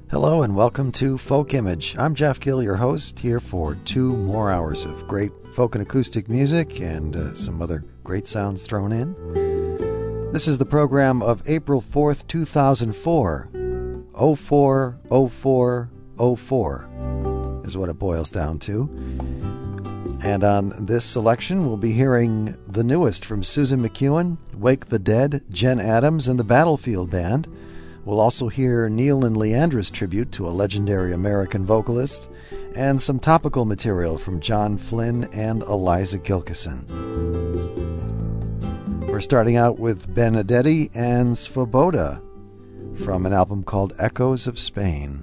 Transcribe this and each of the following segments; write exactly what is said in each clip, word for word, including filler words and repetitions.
Hello and welcome to Folk Image. I'm Jeff Gill, your host, here for two more hours of great folk and acoustic music and uh, some other great sounds thrown in. This is the program of April fourth, two thousand four. oh four oh four oh four is what it boils down to. And on this selection, we'll be hearing the newest from Susan McEwen, Wake the Dead, Jen Adams, and the Battlefield Band. We'll also hear Neil and Leandra's tribute to a legendary American vocalist, and some topical material from John Flynn and Eliza Gilkison. We're starting out with Benedetti and Svoboda from an album called Echoes of Spain.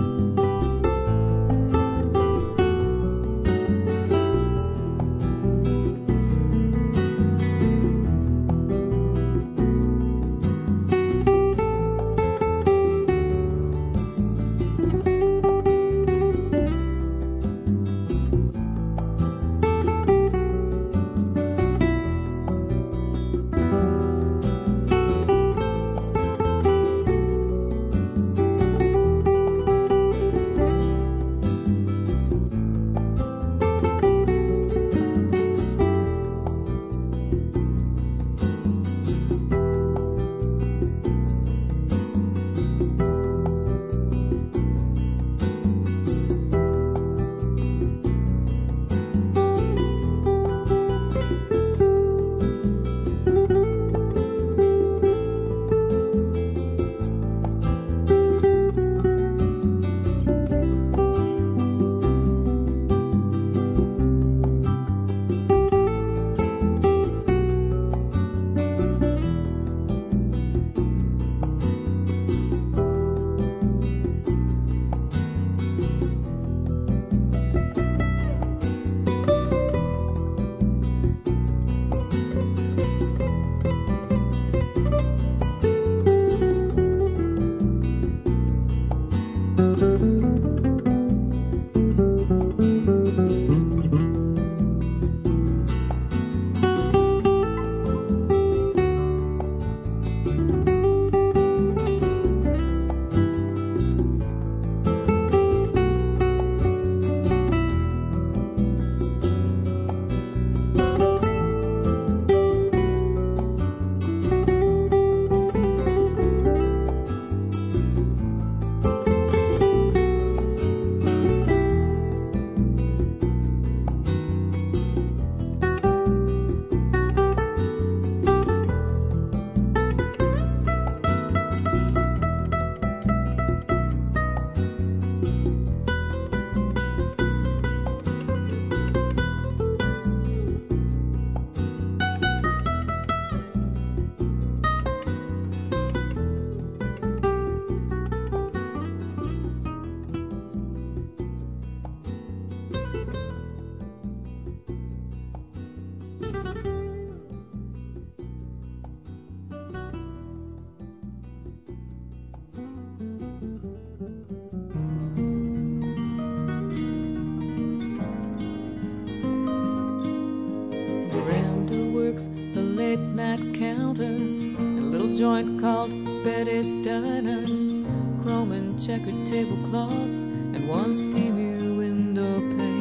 Checkered tablecloths and one steamy window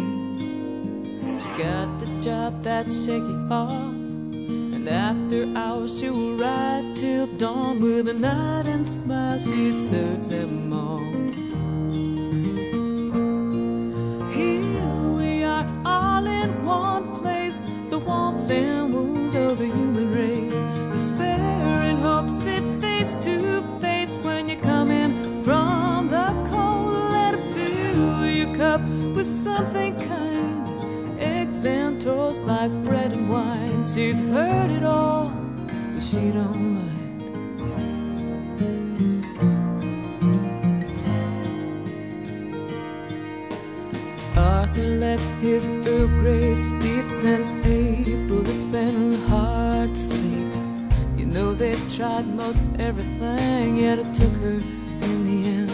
pane. She got the job that's shaky fall, and after hours she will ride till dawn. With a nod and smile she serves them all. Here we are all in one place, the wants and wounds of the human race. Despair and hope sit face to face when you come in from the cold. Let her fill your cup with something kind, eggs and toast like bread and wine. She's heard it all, so she don't mind. Arthur lets his Earl Grey steep since April. It's been hard to sleep. You know they've tried most everything, yet it took her in the end.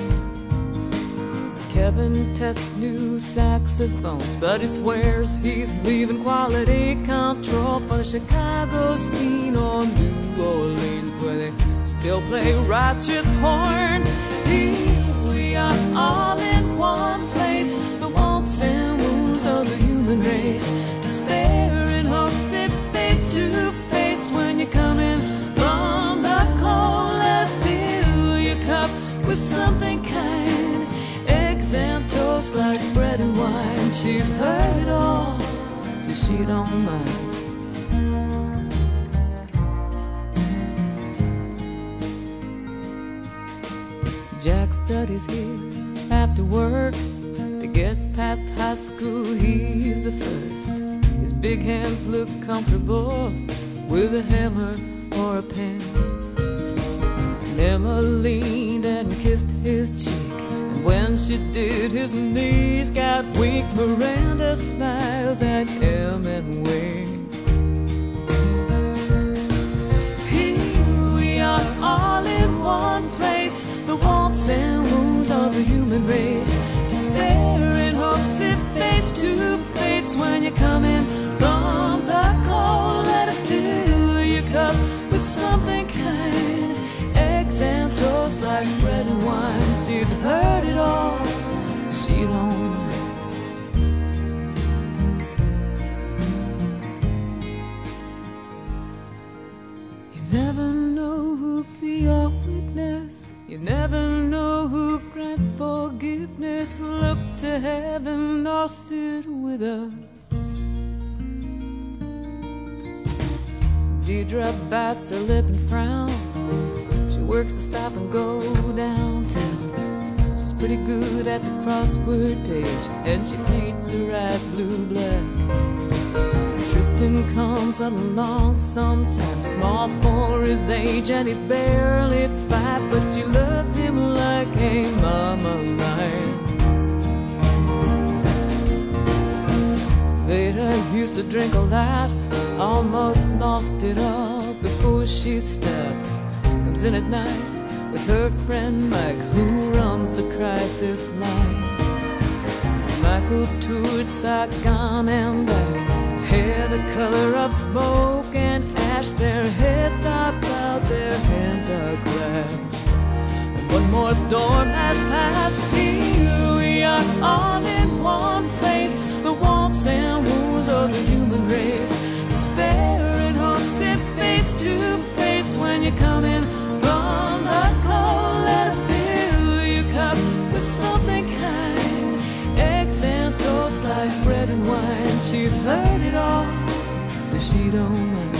Kevin tests new saxophones, but he swears he's leaving quality control for the Chicago scene or New Orleans, where they still play righteous horns. Here we are all in one place. The wants and wounds of the human race. Despair and hope sit face to face when you're coming from the cold. Let her fill your cup with something kind. Eggs and toast like bread and wine. She's heard it all, so she don't mind. Jack studies here after work. To get past high school, he's the first. His big hands look comfortable with a hammer or a pen. And Emma leaned and kissed his cheek, and when she did, his knees got weak. Miranda smiles at Em and winks. Here we are all in one place. The wants and wounds of the human race. Despair and hope sit face to face when you're coming from the cold. Let her fill your cup with something kind. Eggs and toast like bread and wine. She's heard it all, so she don't mind. You never know who'll be your witness. You never know who grants forgiveness. Look to heaven or sit with us. Deirdre bites her lip and frowns. She works the stop and go downtown. She's pretty good at the crossword page, and she paints her eyes blue-black. Tristan comes along sometimes, small for his age, and he's barely five, but she loves him like a mama lion. Veda used to drink a lot, almost lost it all before she stopped. Comes in at night with her friend Mike, who runs the crisis line. Michael toured Saigon and back. Hair the color of smoke and ash. Their heads are bowed, their hands are clasped. And one more storm has passed. Here we are all in one place. The wants and wounds of the human race. Despair and hope sit face to face when you're coming from the cold. Let her fill your cup with something kind. Eggs and toast like bread and wine. She's heard it all, but she don't mind.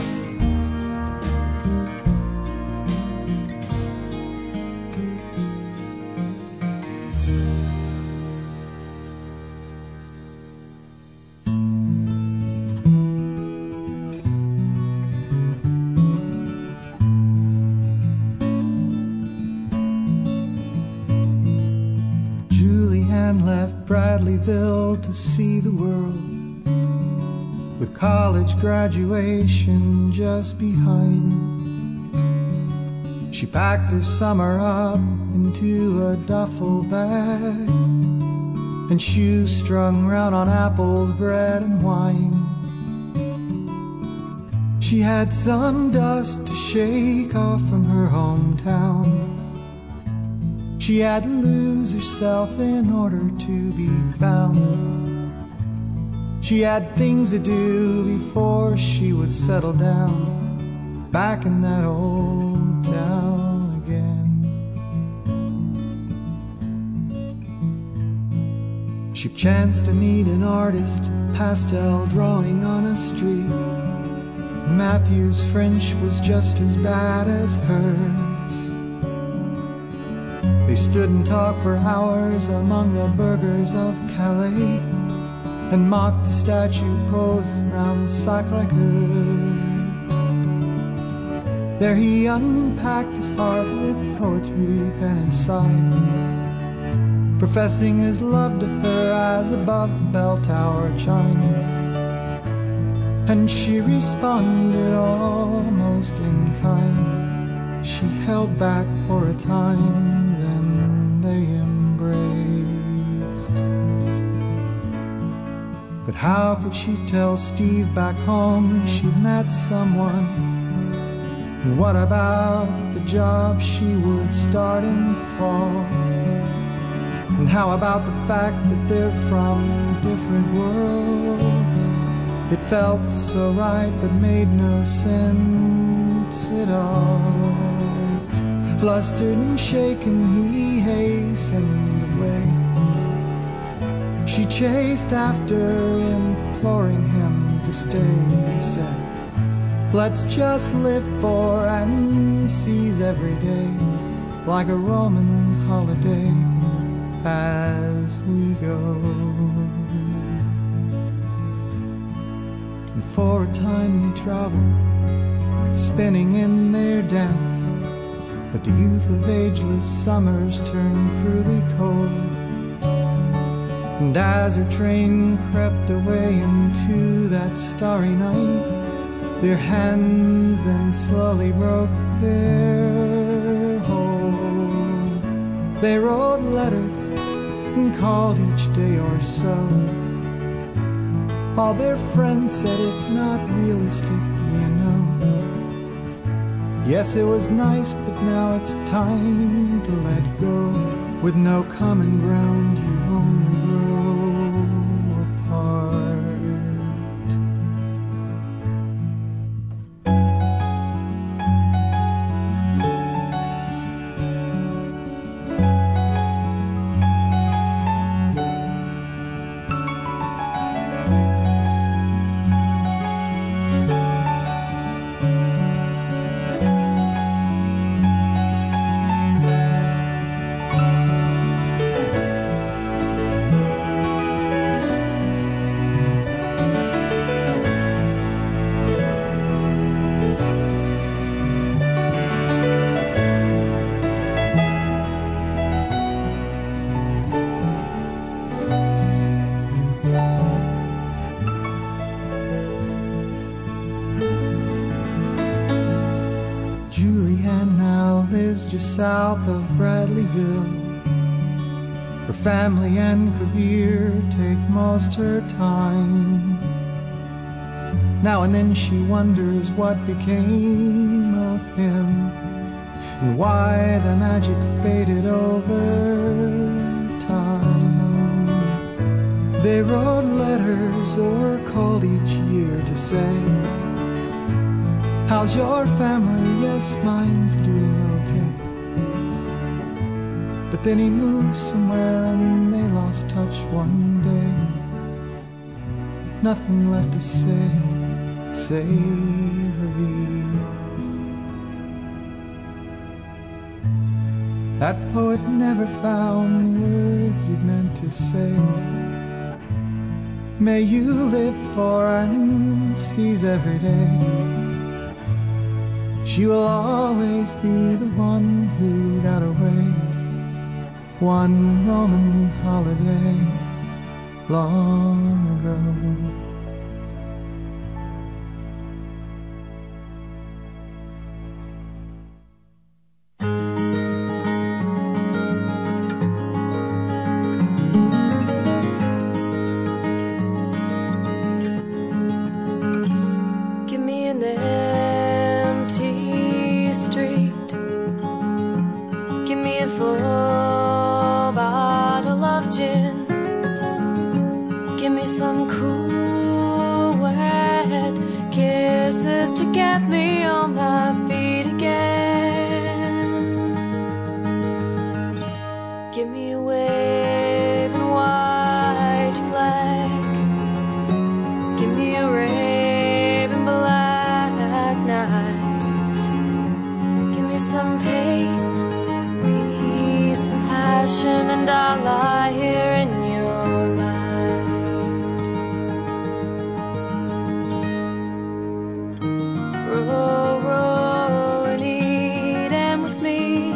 Julianne left Bradleyville to see the world, with college graduation just behind. She packed her summer up into a duffel bag, and shoes strung round on apples, bread and wine. She had some dust to shake off from her hometown. She had to lose herself in order to be found. She had things to do before she would settle down back in that old town again. She chanced to meet an artist, pastel drawing on a street. Matthew's French was just as bad as hers. They stood and talked for hours among the burgers of Calais, and mocked the statue posed round Sacré-Cœur. There he unpacked his heart with poetry and insight, professing his love to her as above the bell tower chime. And she responded almost in kind. She held back for a time, then they embraced. But how could she tell Steve back home she'd met someone? And what about the job she would start in fall? And how about the fact that they're from different worlds? It felt so right but made no sense at all. Flustered and shaken, he hastened away. She chased after, imploring him to stay, and said, let's just live for and seize every day, like a Roman holiday as we go. And for a time they traveled, spinning in their dance, but the youth of ageless summers turned cruelly cold. And as her train crept away into that starry night, their hands then slowly broke their hold. They wrote letters and called each day or so. All their friends said it's not realistic, you know. Yes, it was nice, but now it's time to let go. With no common ground, you only grow apart. Just south of Bradleyville. Her family and career take most her time. Now and then she wonders what became of him, and why the magic faded over time. They wrote letters or called each year to say, how's your family? Yes, mine's doing okay. But then he moved somewhere and they lost touch one day. Nothing left to say, say la vie. That poet never found the words he'd meant to say. May you live for and seize every day. She will always be the one who got away. One Roman holiday long ago. Give me an empty street. Give me a full gin. Give me some cool wet kisses to get me on my feet again. Give me a waving white flag. Give me a raven black night. Give me some pain, peace and passion, and I'll lie here in your mind. Row, row in Eden with me.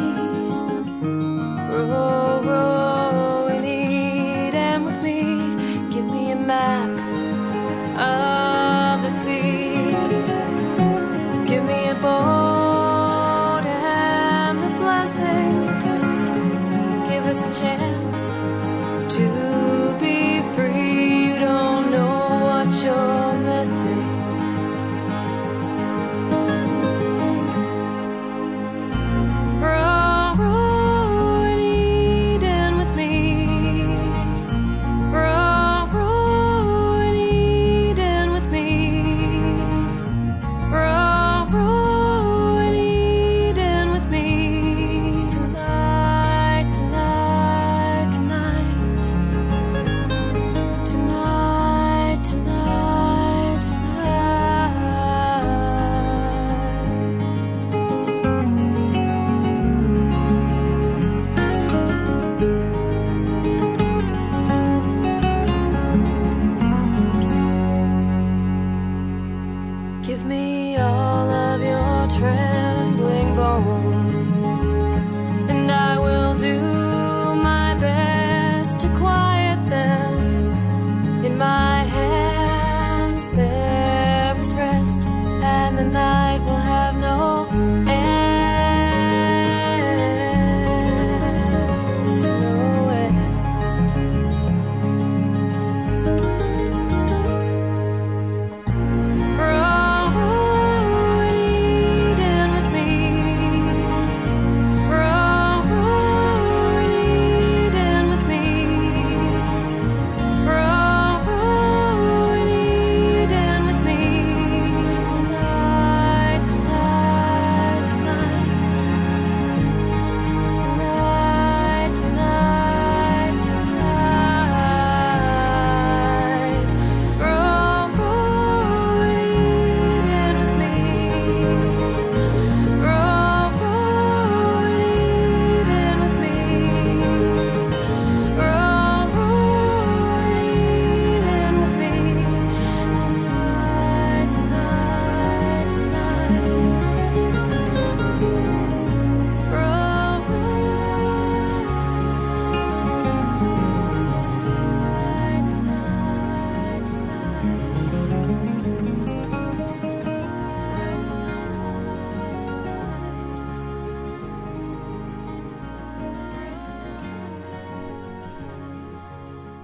Row, row in Eden with me. Give me a map of the sea. Give me a boat and a blessing. Give us a chance to be free. You don't know what you're missing. Row, row in Eden with me.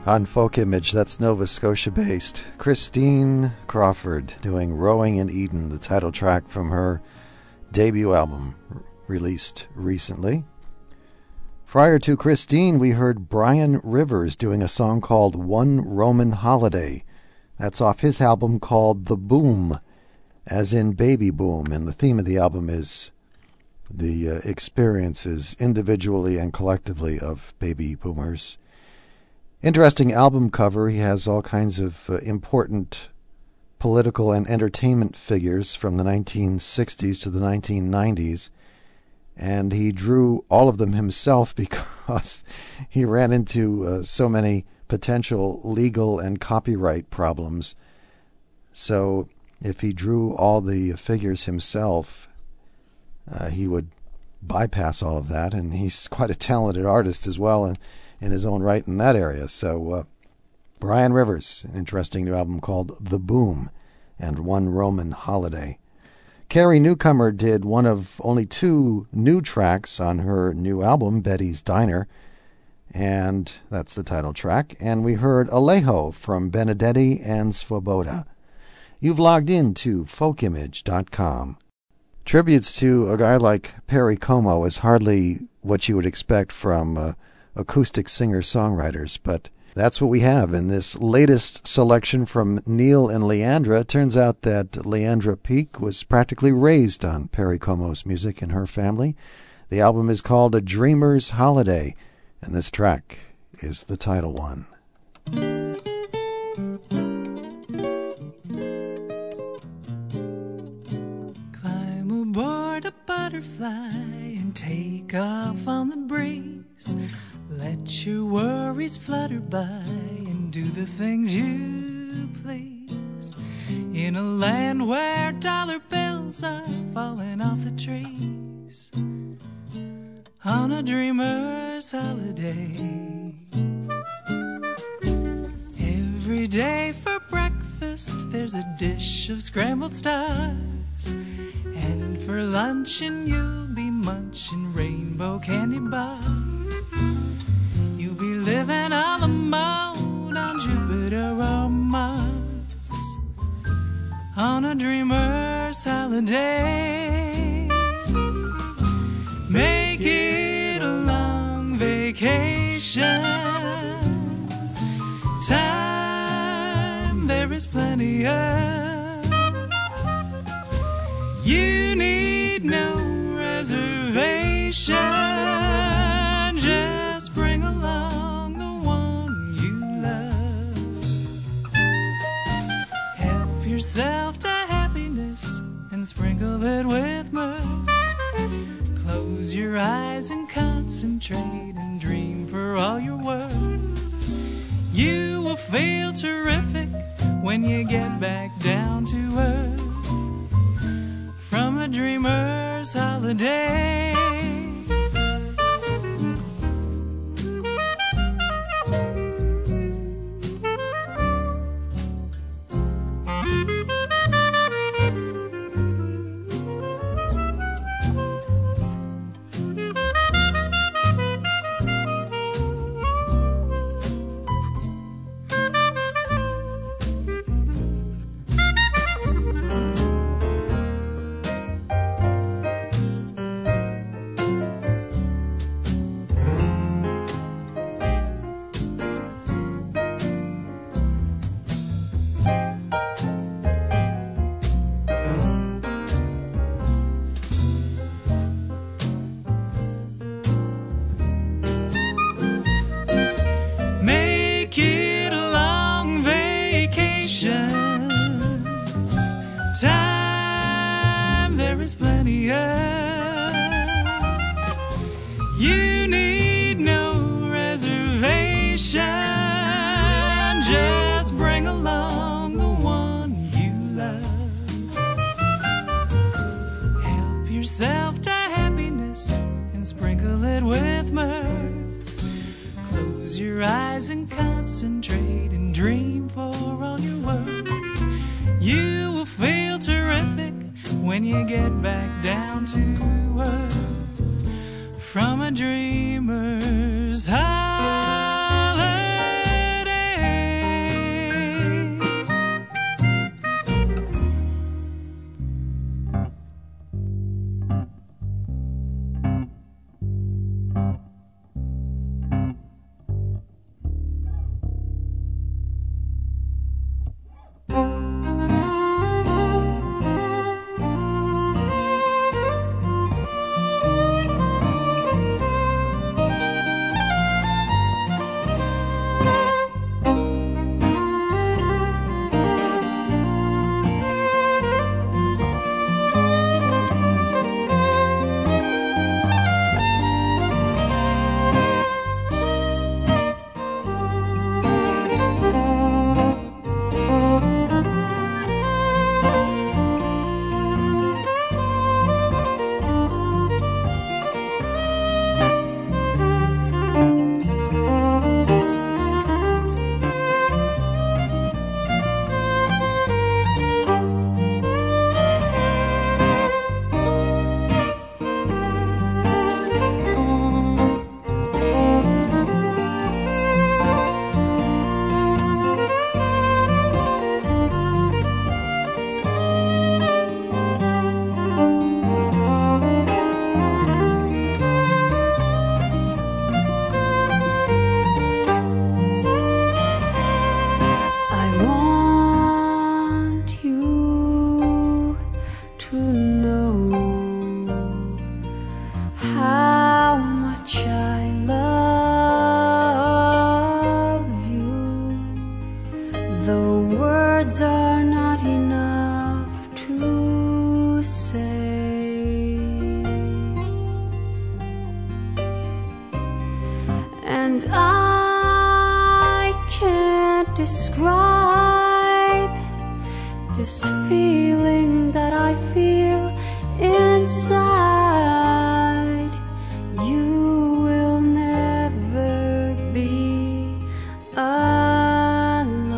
On Folk Image, that's Nova Scotia-based Christine Crawford doing Rowing in Eden, the title track from her debut album r- released recently. Prior to Christine, we heard Brian Rivers doing a song called One Roman Holiday. That's off his album called The Boom, as in baby boom, and the theme of the album is the uh, experiences individually and collectively of baby boomers. Interesting album cover. He has all kinds of uh, important political and entertainment figures from the nineteen sixties to the nineteen nineties, and he drew all of them himself because he ran into uh, so many potential legal and copyright problems. So if he drew all the figures himself, uh, he would bypass all of that, and he's quite a talented artist as well, and in his own right in that area. So uh, Brian Rivers, an interesting new album called The Boom and One Roman Holiday. Carrie Newcomer did one of only two new tracks on her new album, Betty's Diner, and that's the title track. And we heard Alejo from Benedetti and Svoboda. You've logged in to folk image dot com. Tributes to a guy like Perry Como is hardly what you would expect from uh, acoustic singer-songwriters, but that's what we have in this latest selection from Neil and Leandra. It turns out that Leandra Peak was practically raised on Perry Como's music in her family. The album is called A Dreamer's Holiday, and this track is the title one. Climb aboard a butterfly and take off on the breeze. Let your worries flutter by and do the things you please. In a land where dollar bills are falling off the trees. On a dreamer's holiday. Every day for breakfast there's a dish of scrambled stars. And for luncheon you'll be munching rainbow candy bars. You'll be living on the moon on Jupiter or Mars. On a dreamer's holiday. Make it a long vacation. Time there is plenty of. You need no reservation. Just bring along the one you love. Help yourself to happiness and sprinkle it with mirth. Close your eyes and concentrate and dream for all you're worth. You will feel terrific when you get back down to earth. From a dreamer's holiday. When you get back down to earth. From a dreamer's holiday. and I can't describe this feeling that I feel inside. You will never be alone.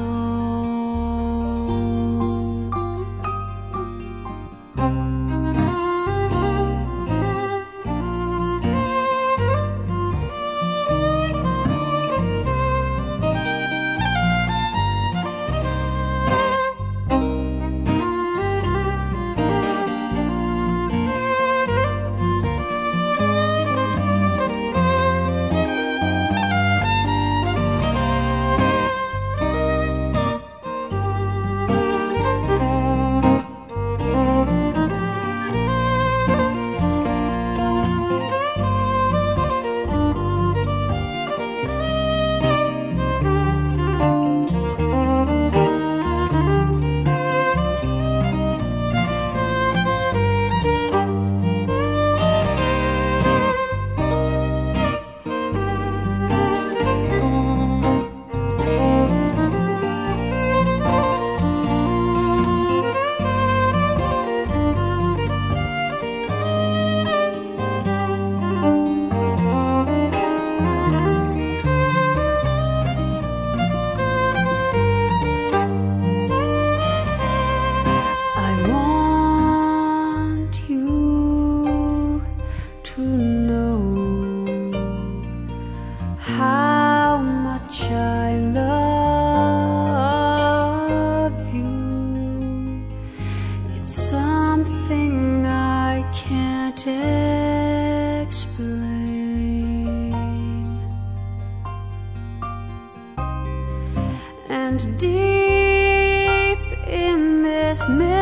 And deep in this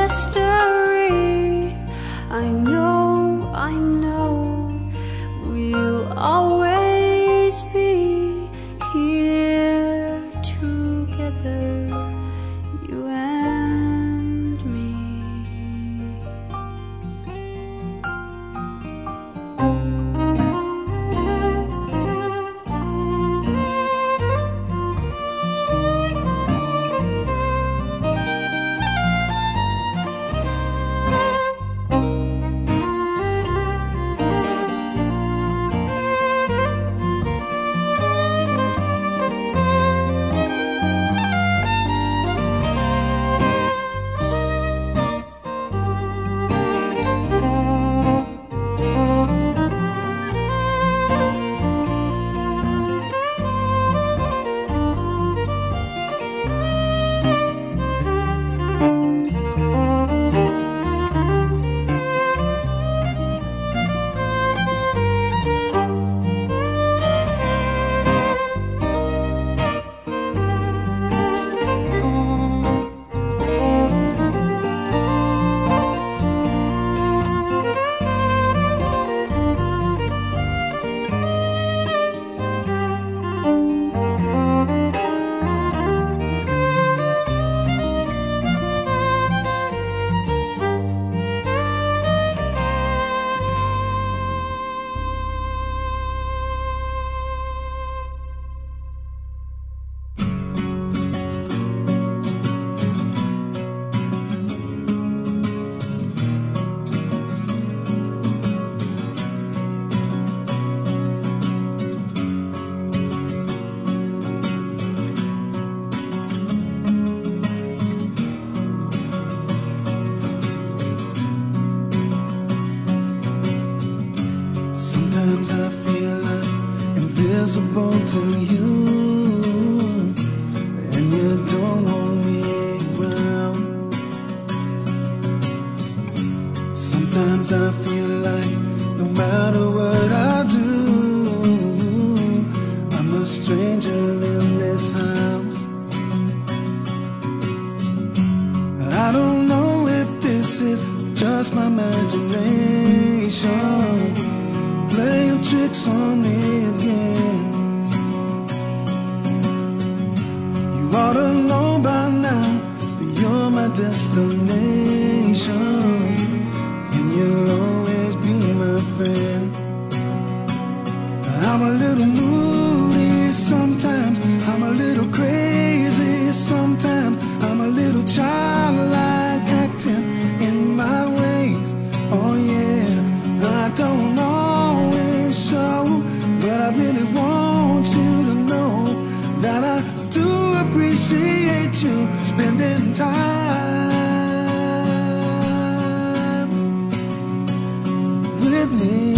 mystery, I know, I know, we'll always be here together, you and me. Sometimes I feel I'm invisible to you, and you don't want me around. Sometimes I feel like no matter what I do, I'm a stranger in this house. I don't know if this is just my imagination playing tricks on me again. You ought to know by now that you're my destination, and you'll always be my friend. I'm a little moody Sometimes I'm a little crazy. Sometimes I'm a little childlike, acting in my ways. Oh yeah, I don't always show, but I really want you to know that I do appreciate you spending time with me.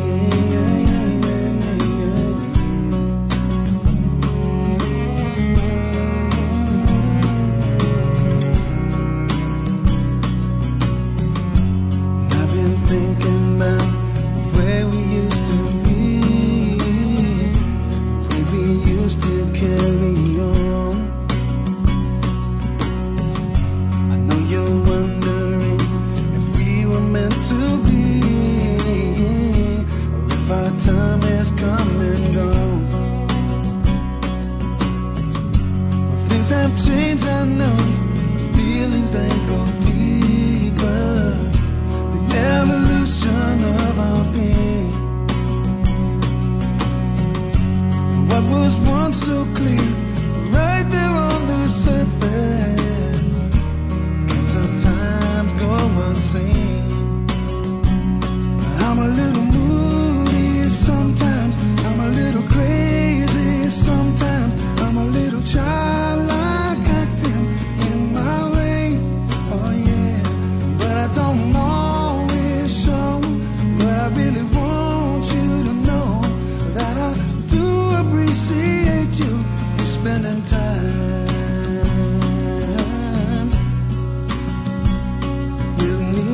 Change, I know feelings they go deeper. The evolution of our being. What was once so clear, right there on the surface, can sometimes go unseen. I'm a little moody, sometimes I'm a little crazy, sometimes I'm a little childlike. Spending time with me,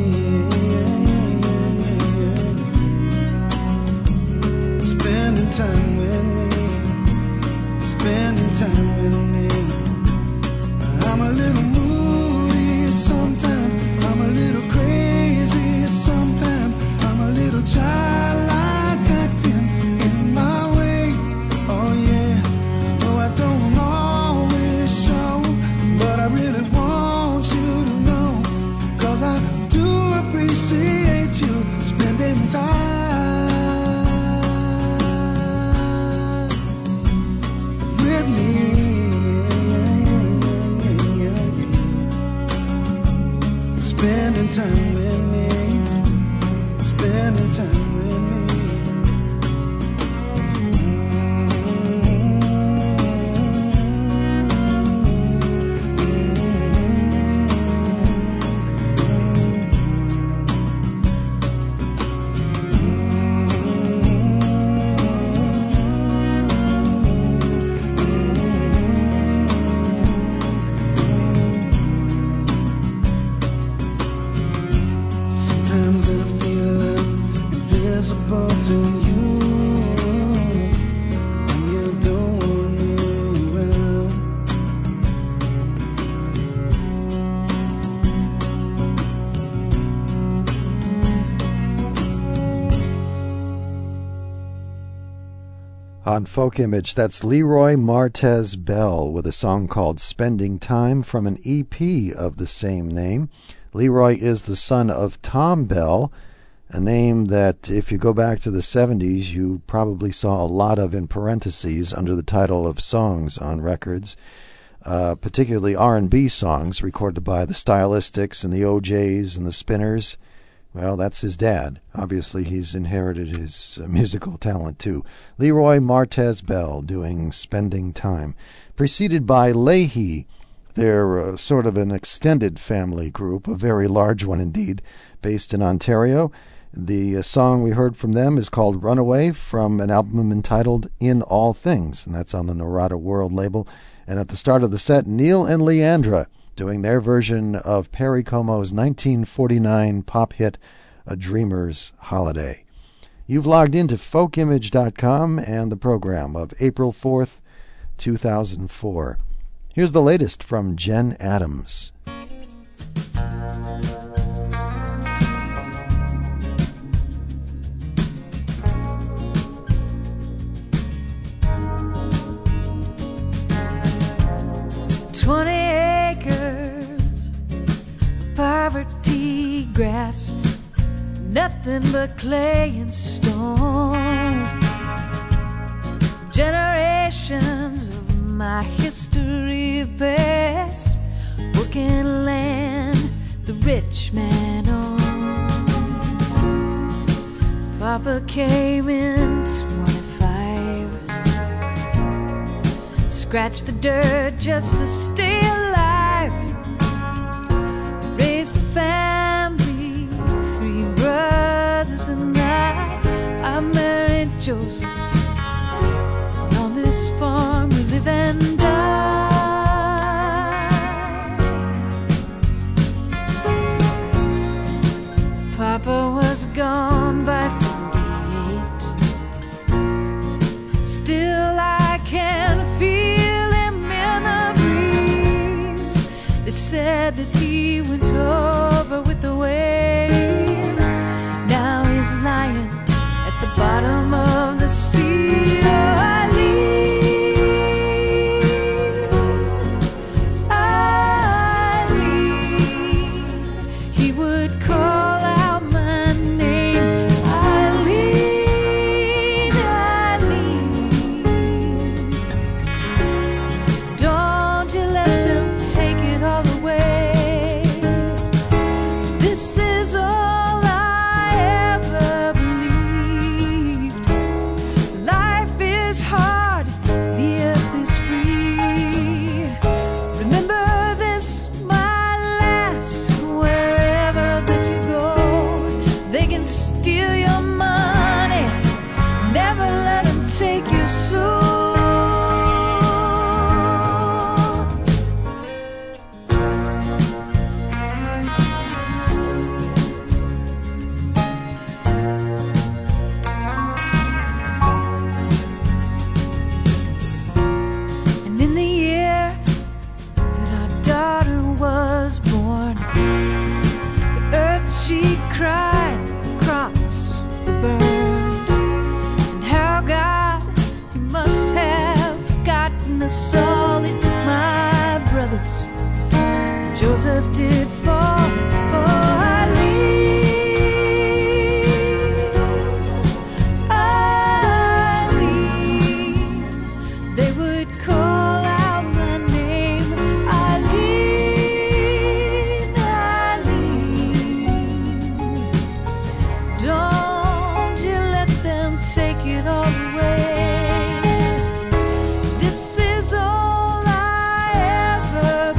spending time with me, spending time with me. I'm a little moody, sometimes I'm a little crazy, sometimes I'm a little childlike, acting in my way. Oh yeah. I don't always show, but I really want you to know, 'cause I do appreciate you spending time with me. Spending time with me, spending time with me. On Folk Image, that's Leroy Martez Bell with a song called Spending Time from an E P of the same name. Leroy is the son of Tom Bell, a name that, if you go back to the seventies, you probably saw a lot of in parentheses under the title of songs on records, uh, particularly R and B songs recorded by the Stylistics and the O Js and the Spinners. Well, that's his dad. Obviously, he's inherited his uh, musical talent, too. Leroy Martez Bell doing Spending Time. Preceded by Leahy. They're uh, sort of an extended family group, a very large one indeed, based in Ontario. The uh, song we heard from them is called Runaway, from an album entitled In All Things, and that's on the Narada World label. And at the start of the set, Neil and Leandra doing their version of Perry Como's nineteen forty-nine pop hit, A Dreamer's Holiday. You've logged into folk image dot com and the program of April fourth, two thousand four. Here's the latest from Jen Adams. Twenty acres, poverty grass, nothing but clay and stone. Generate my history best. Working land the rich man owns. Papa came in twenty-five, scratched the dirt just to stay alive. Raised a family, three brothers and I. I married Joseph. On this farm we live and die. Papa was gone by thirty-eight. Still I can feel him in a breeze. They said that he went over with the wave. Now he's lying at the bottom of the sea. Oh, I leave, I leave. He would call out my name. I leave, I leave. Don't you let them take it all away. This is all I ever believed. Life is hard, the earth is free. Remember this, my lass, wherever that you go. They can steal your money, never let them take your soul. And in the year that our daughter was born, the earth she cried, crops burned. And how God, you must have forgotten us all. It took my brothers, Joseph did fall. Oh, I leave, I leave. They would call out my name. I leave, I leave. Don't you let them take it all away. This is all I ever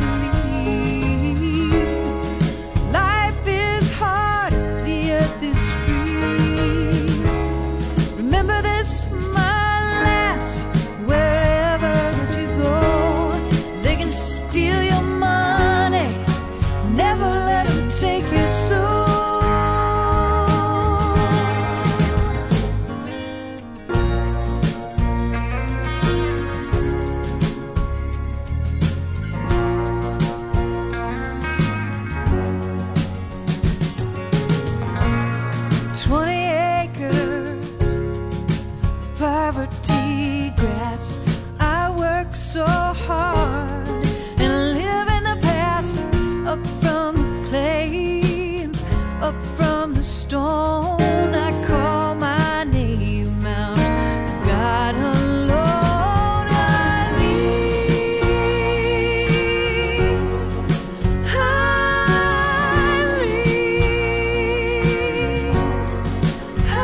believed. Life is hard, the earth is free. Remember this, my lass, wherever that you go. They can steal your money, never let them take your soul. Twenty acres, poverty grass. I work so hard and live in the past. Up from the clay, up from the stone, I call my name out. God alone, I leave, I leave, I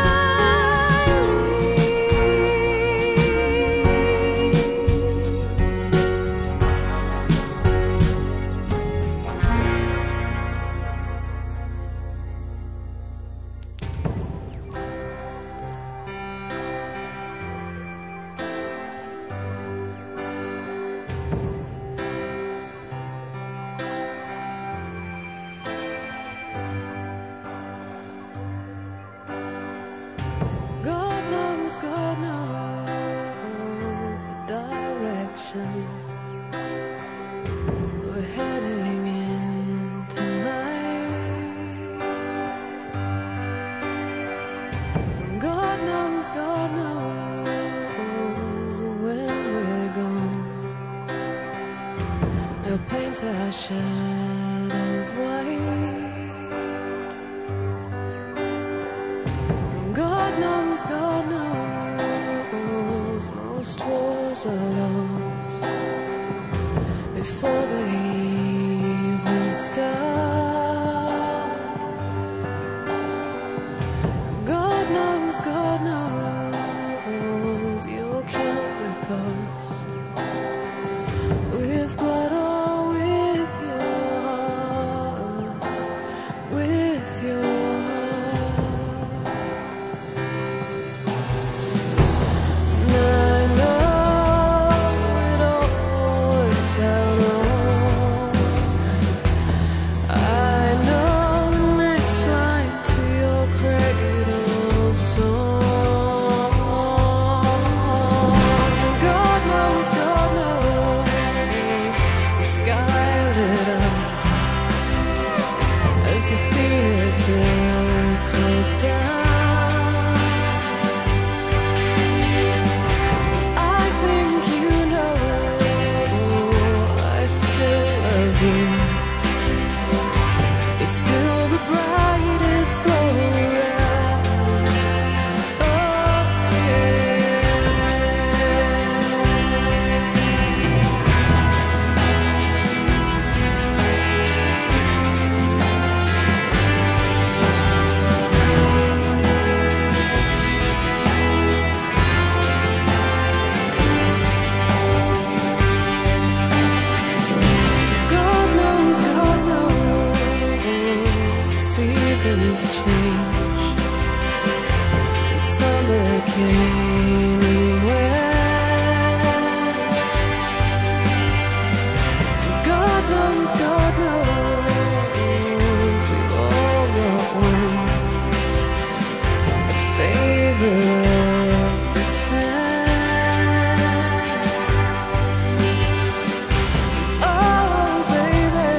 God knows, God knows the direction we're heading in tonight. And God knows, God knows when we're gone. He'll paint our shadows white. God knows, God knows, most wars are lost. before they even start. God knows, God knows, you'll count the cost with blood or with your heart, with your seasons change. Summer came and went. God knows, God knows, we've all got one, a favor of the sands. Oh, baby,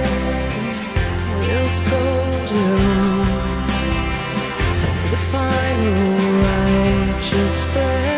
we'll soldier on to the final righteous breath.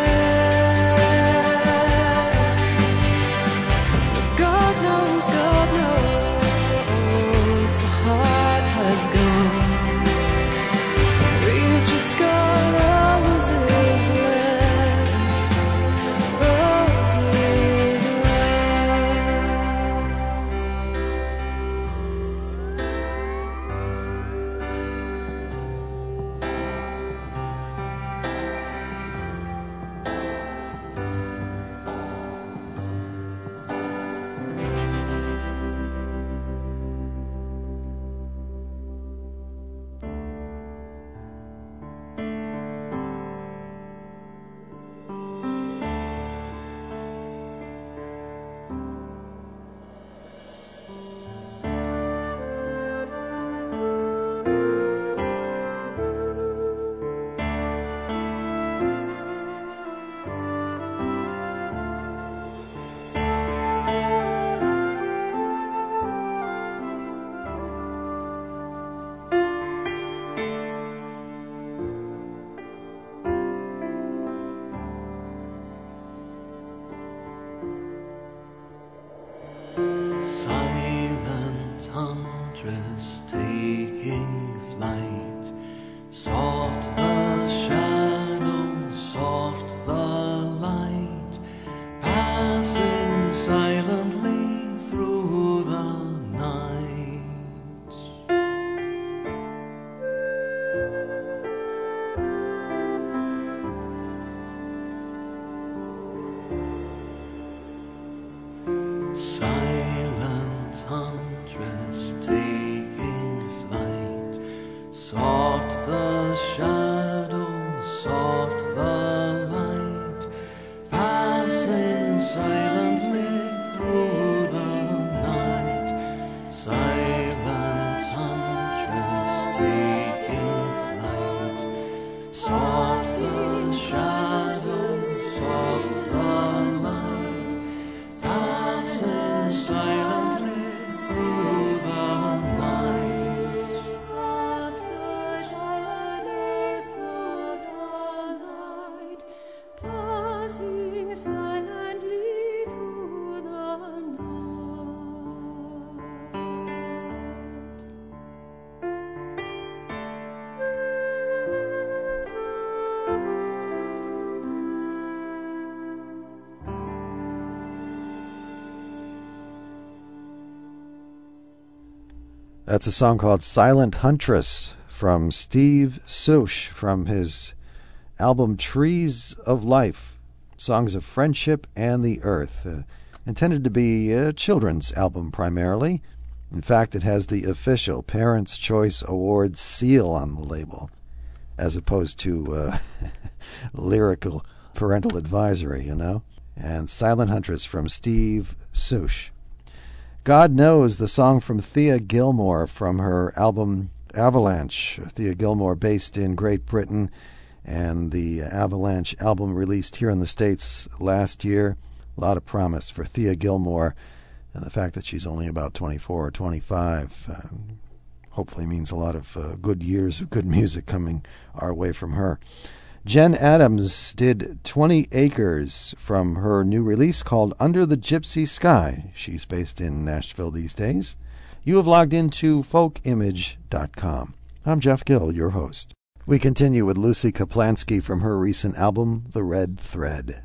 That's a song called Silent Huntress from Steve Sush from his album Trees of Life, Songs of Friendship and the Earth. Uh, intended to be a children's album primarily. In fact, it has the official Parents' Choice Awards seal on the label, as opposed to uh, lyrical parental advisory, you know. And Silent Huntress from Steve Sush. God Knows, the song from Thea Gilmore from her album Avalanche. Thea Gilmore based in Great Britain, and the Avalanche album released here in the States last year. A lot of promise for Thea Gilmore, and the fact that she's only about twenty-four or twenty-five uh, hopefully means a lot of uh, good years of good music coming our way from her. Jen Adams did twenty acres from her new release called Under the Gypsy Sky. She's based in Nashville these days. You have logged into folk image dot com. I'm Jeff Gill, your host. We continue with Lucy Kaplansky from her recent album, The Red Thread.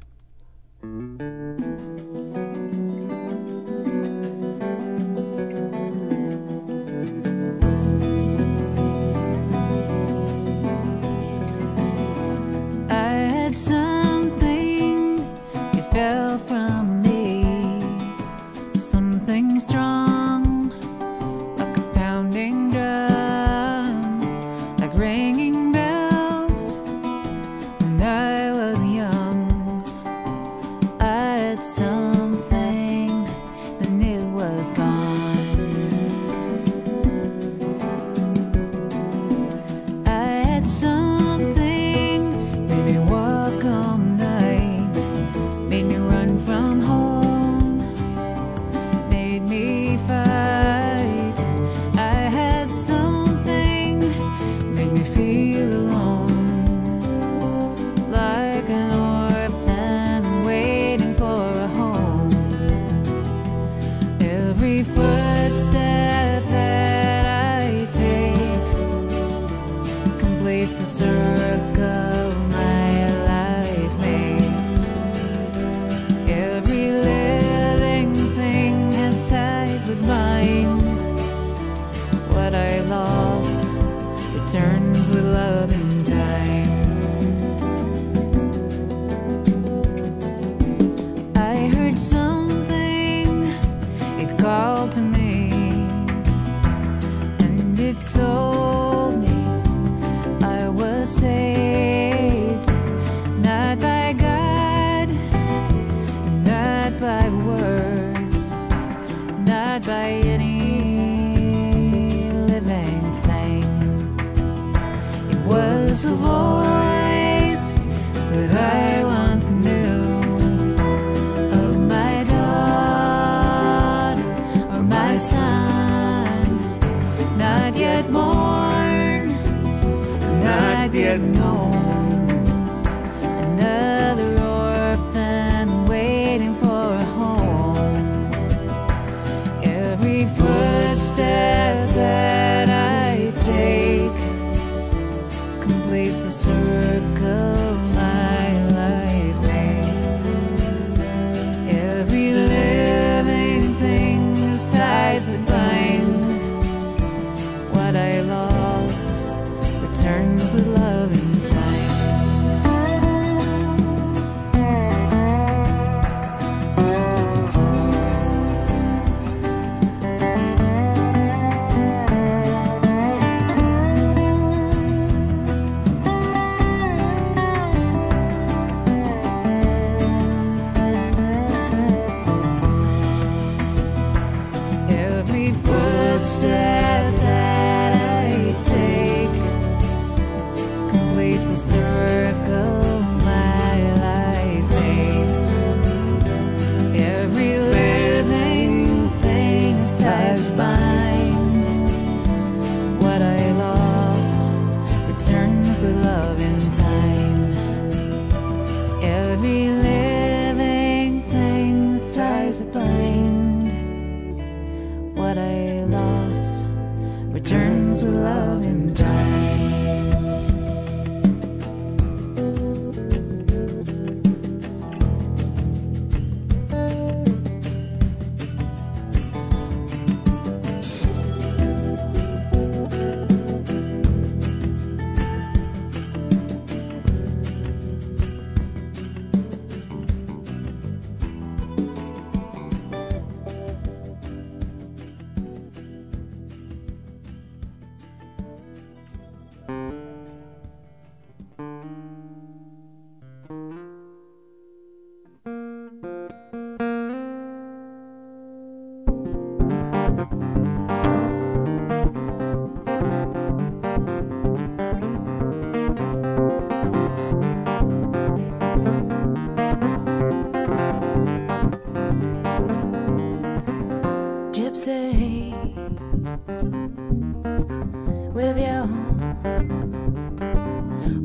Something, it fell from me. Something strong, like a pounding drum, like ringing bells. When I was young, I had something, then it was gone. I had something.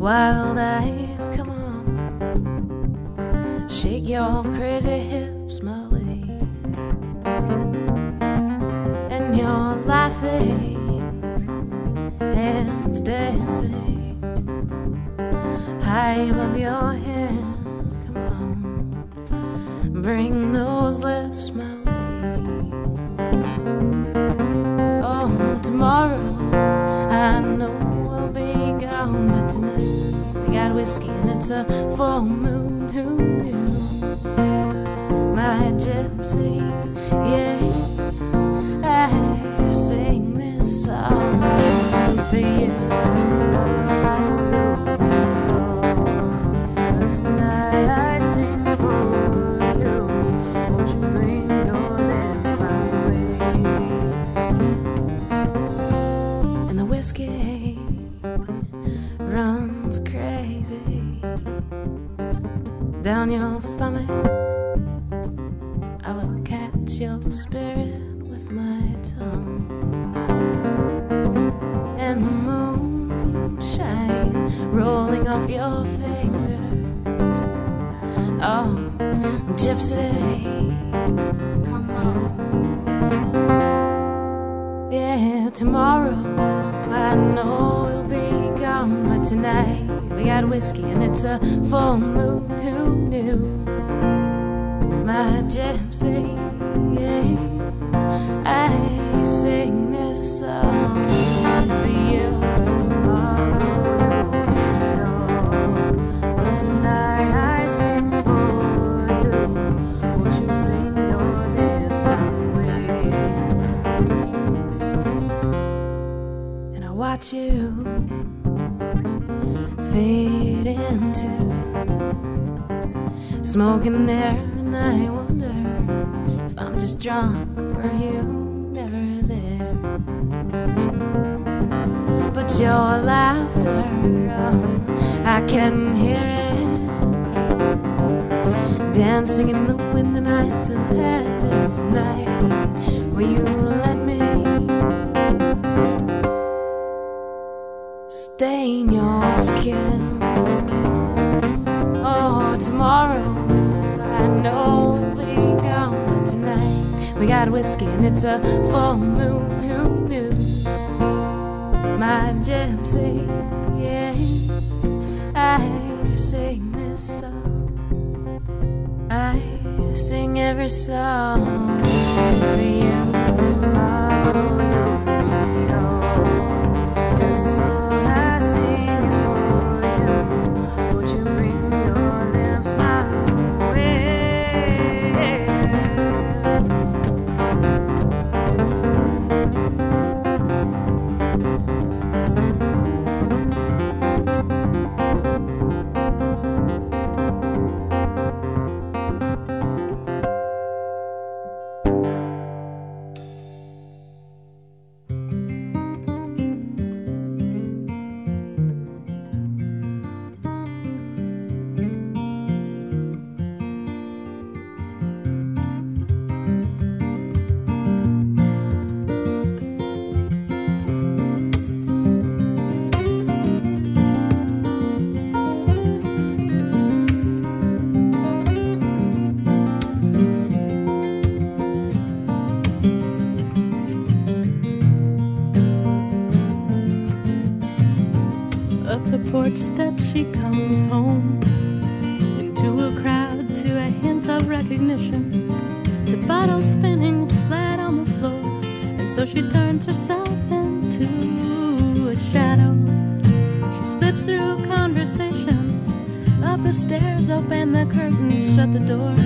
wild eyes, come on, shake your crazy hips my way, and you're laughing, hands dancing high above your head. Come on, bring those lips my way. Oh, tomorrow I know we'll be gone, but tonight we got whiskey and it's a full moon. Who knew? My gypsy, yeah, I sing this song for you. But tonight I sing for you. Won't you bring your lips my way? And the whiskey runs crazy down your stomach. I will catch your spirit with my tongue, and the moonshine rolling off your fingers. Oh, gypsy, come on. Yeah, tomorrow I know we'll be gone, but tonight we got whiskey and it's a full moon. Who knew? My gypsy, yeah, I sing this song for you. It's tomorrow, but tonight I sing for you. Won't you bring your lips my way? And I watch you fade into smoking air, and I wonder if I'm just drunk. Were you never there? But your laughter, oh, I can hear it dancing in the wind, and I still had this night where you let me stain your skin. Oh, tomorrow I know we'll be gone, but tonight we got whiskey and it's a full moon. Who knew? My gypsy, yeah, I sing this song. I sing every song for you. It's tomorrow, every song I sing is for you. Won't you bring your lips my way? porch step she comes home, into a crowd, to a hint of recognition, to bottles spinning flat on the floor. And so she turns herself into a shadow. She slips through conversations, up the stairs, open the curtains, shut the door.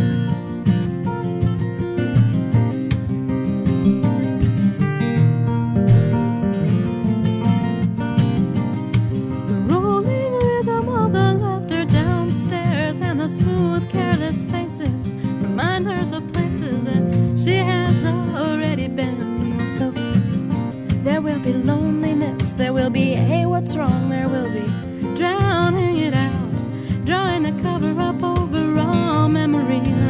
Smooth, careless faces remind her of places that she has already been. So there will be loneliness, there will be, hey, what's wrong? There will be drowning it out, trying to cover up over all memory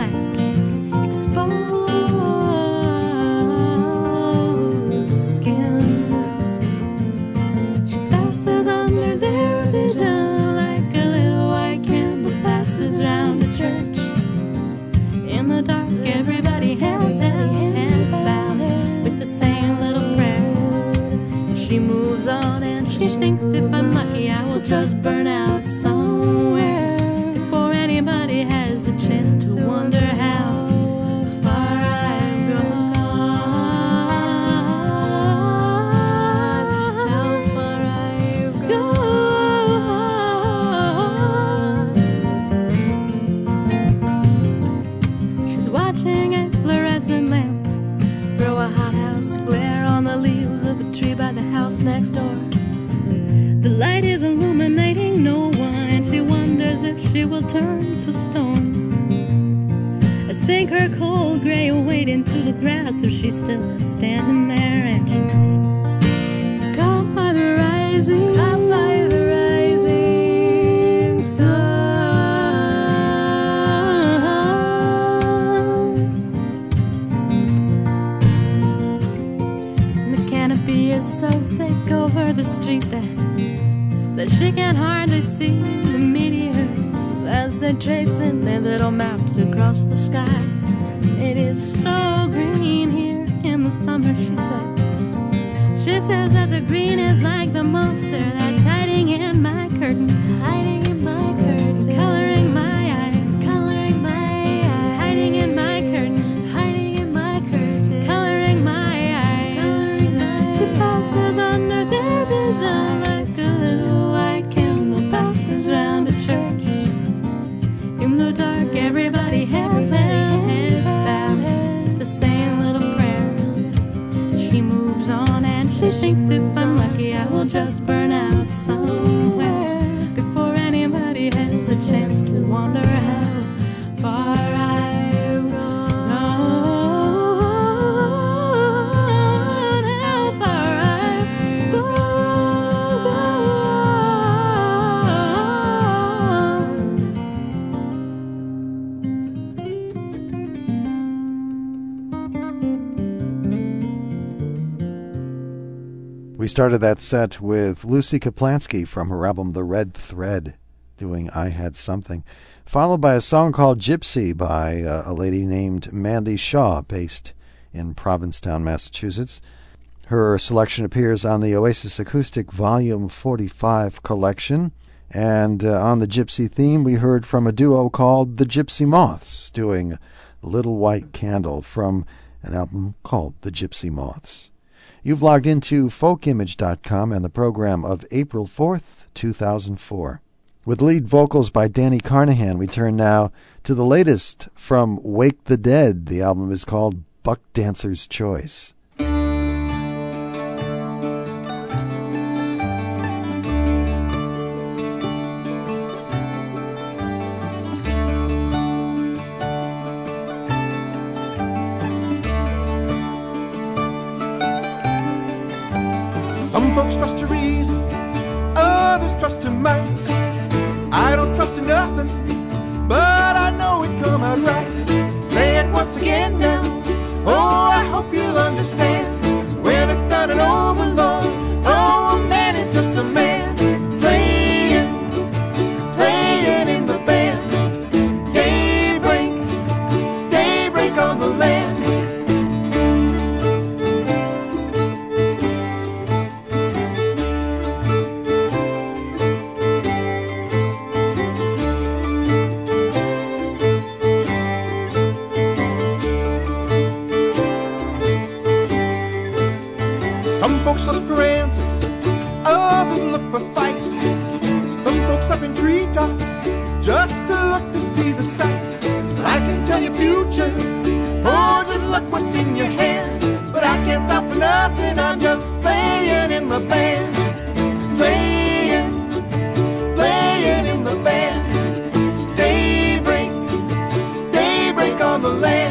moths glare on the leaves of a tree by the house next door. The light is illuminating no one, and she wonders if she will turn to stone. I sink her cold gray weight into the grass if she's still standing there, and she's caught by the rising, caught by the rising sun. The canopy is so thick over the street that that she can hardly see the meteors as they're tracing their little maps across the sky. It is so green here in the summer, she says. She says that the green is like the monster that's hiding in my curtain, hiding in my curtain, coloring my eyes, coloring my eyes, hiding in my curtain, hiding in my curtain, coloring my eyes, coloring my eyes. She passes under their vision like a little white candle passes round a church. In the dark, everybody has heads bowed, the same little prayer. She moves on and she thinks if I'm lucky I will just burn out somewhere before anybody has a chance to wonder how far I've gone, how far I've gone. We started that set with Lucy Kaplansky from her album The Red Thread, doing I Had Something, followed by a song called Gypsy by uh, a lady named Mandy Shaw, based in Provincetown, Massachusetts. Her selection appears on the Oasis Acoustic Volume forty-five collection, and uh, on the Gypsy theme we heard from a duo called the Gypsy Moths, doing Little White Candle from an album called The Gypsy Moths. You've logged into folk image dot com and the program of April fourth, two thousand four. With lead vocals by Danny Carnahan, we turn now to the latest from Wake the Dead. The album is called Buck Dancer's Choice. Some folks trust to reason, others trust to might. I don't trust in nothing, but I know it come out right. Say it once again now, oh, I hope you'll understand. When it's done and over, Lord, oh, a man is just a man. Playing, playing in the band. Daybreak, daybreak on the land. Some folks look for answers, others look for fights. Some folks up in treetops just to look to see the sights. I can tell you future, or just look what's in your hand. But I can't stop for nothing, I'm just playing in the band. Playing, playing in the band. Daybreak, daybreak on the land.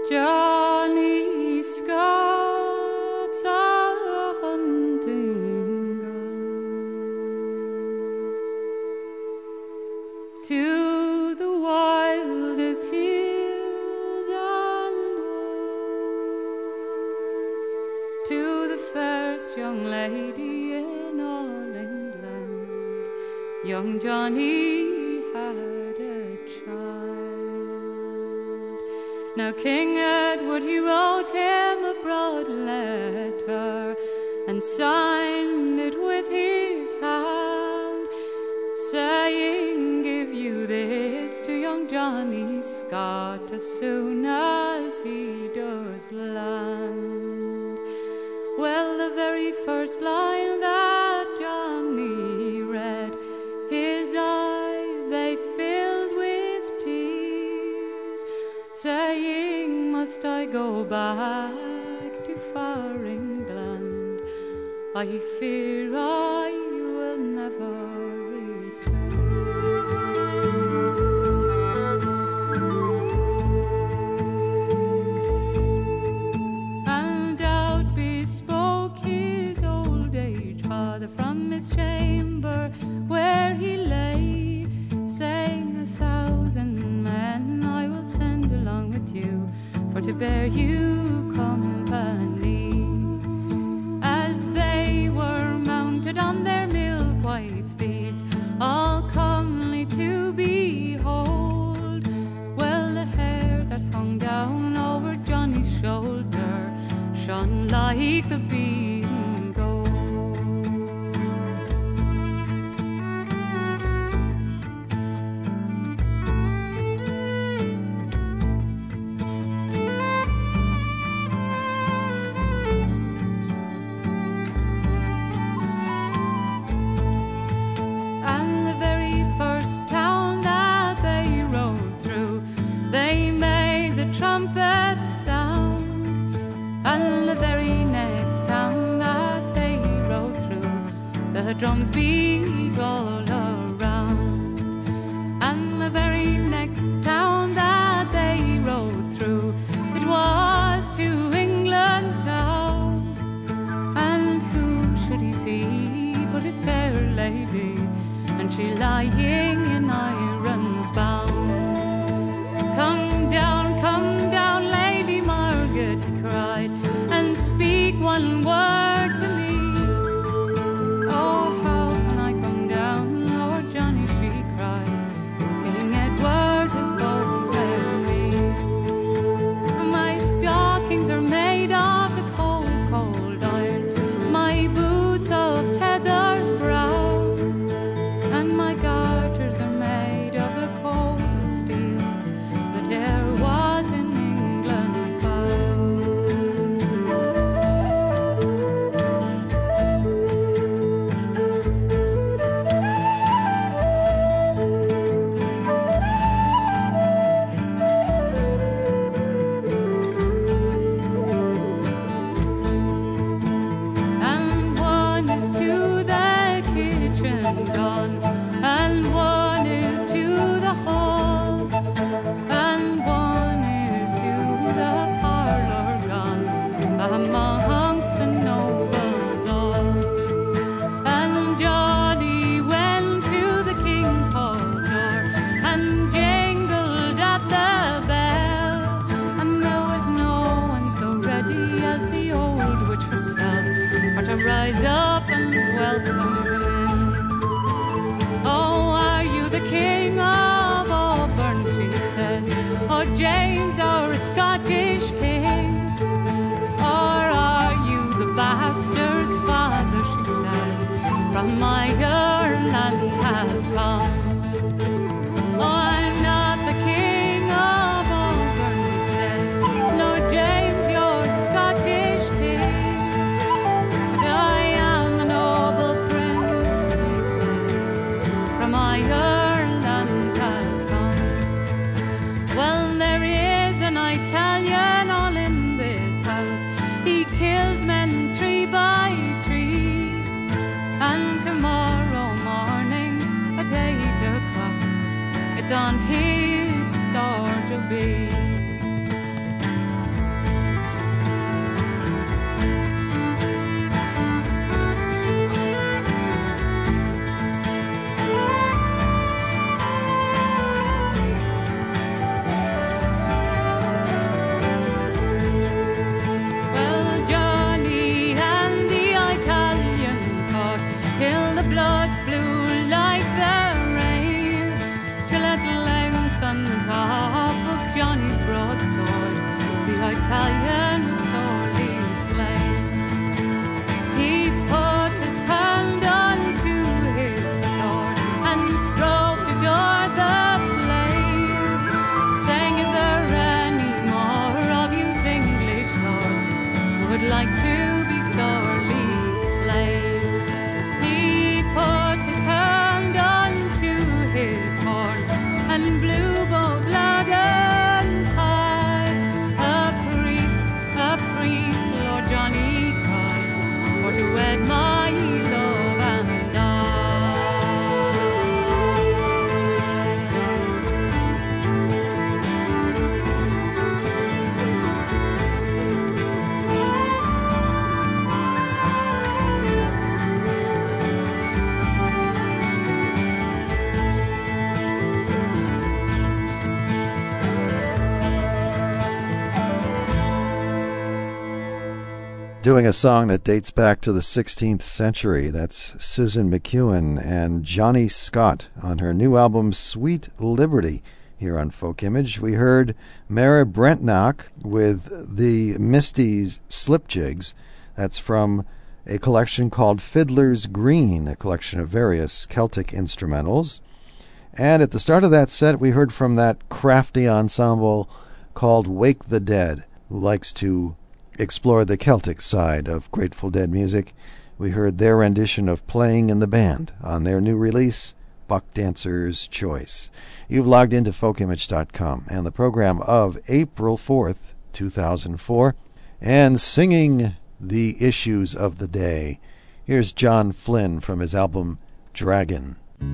Johnny Scott's a hunting gun to the wildest hills and woods, to the fairest young lady in all England. Young Johnny had a child. Now King Edward, he wrote him a broad letter and signed it with his hand, saying, give you this to young Johnny Scott as soon as he does land. Well, the very first line that Johnny read, his eyes they filled with tears, saying, must I go back to far England? I fear I will never return. And out bespoke his old age father from his chamber where he lay, saying, a thousand men I will send along with you, for to bear you company. As they were mounted on their milk-white steeds, all comely to behold, well, the hair that hung down over Johnny's shoulder shone like the beaten gold. Trumpets sound, and the very next town that they rode through, the drums beat all around. And the very next town that they rode through, it was to England town. And who should he see but his fair lady, and she lying in irons bound. Come down, come down, Lady Margaret, he cried, and speak one word to me. Oh, how can I come down, Lord Johnny, she cried, King Edward has bolted me. My stockings are made of the cold, cold iron, my boots of tethered brown, and my garters are made of the coldest steel that e'er was in England found. And one is to the kitchen gone, and one is to the hall, and one is to the parlour gone, amongst the nobles all. And Johnny went to the king's hall door and jangled at the bell, and there was no one so ready as the old witch herself for to rise up and welcome him in. Oh, are you the king of Auburn, she says, or James, or a Scottish king? Or are you the bastard's father, she says, from my Ireland has come? Oh, I'm not the king of Auburn, he says, nor James, your Scottish king, but I am a noble prince, he says, from my Ireland has come. Well, there is an Italian all in this house, he kills men three by three, and tomorrow morning at eight o'clock it's on his sword to be. doing a song that dates back to the sixteenth century. That's Susan McEwen and Johnny Scott on her new album Sweet Liberty. Here on Folk Image, we heard Mara Brentnock with the Misty's Slip Jigs. That's from a collection called Fiddler's Green, a collection of various Celtic instrumentals. And at the start of that set, we heard from that crafty ensemble called Wake the Dead, who likes to explore the Celtic side of Grateful Dead music. We heard their rendition of Playing in the Band on their new release, Buck Dancer's Choice. You've logged into folk image dot com and the program of April fourth, two thousand four, and singing the issues of the day. Here's John Flynn from his album Dragon.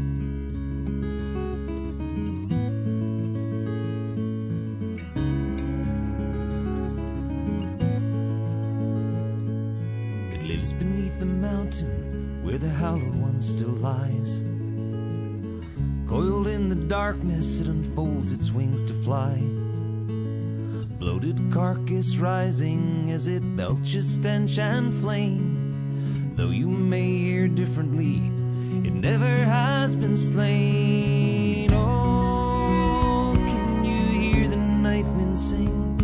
It lives beneath the mountain where the hallowed one still lies. Coiled in the darkness, it unfolds its wings to fly. Bloated carcass rising as it belches stench and flame. Though you may hear differently, it never has been slain. Oh, can you hear the night wind sing?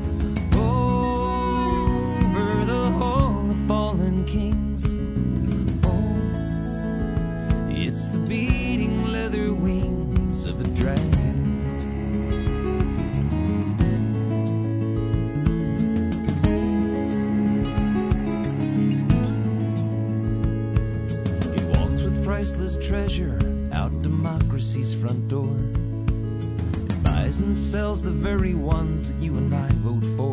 Over the hall of fallen kings. Oh, it's the beating leather wings of a dragon. It walks with priceless treasure out democracy's front door. It buys and sells the very ones that you and I vote for.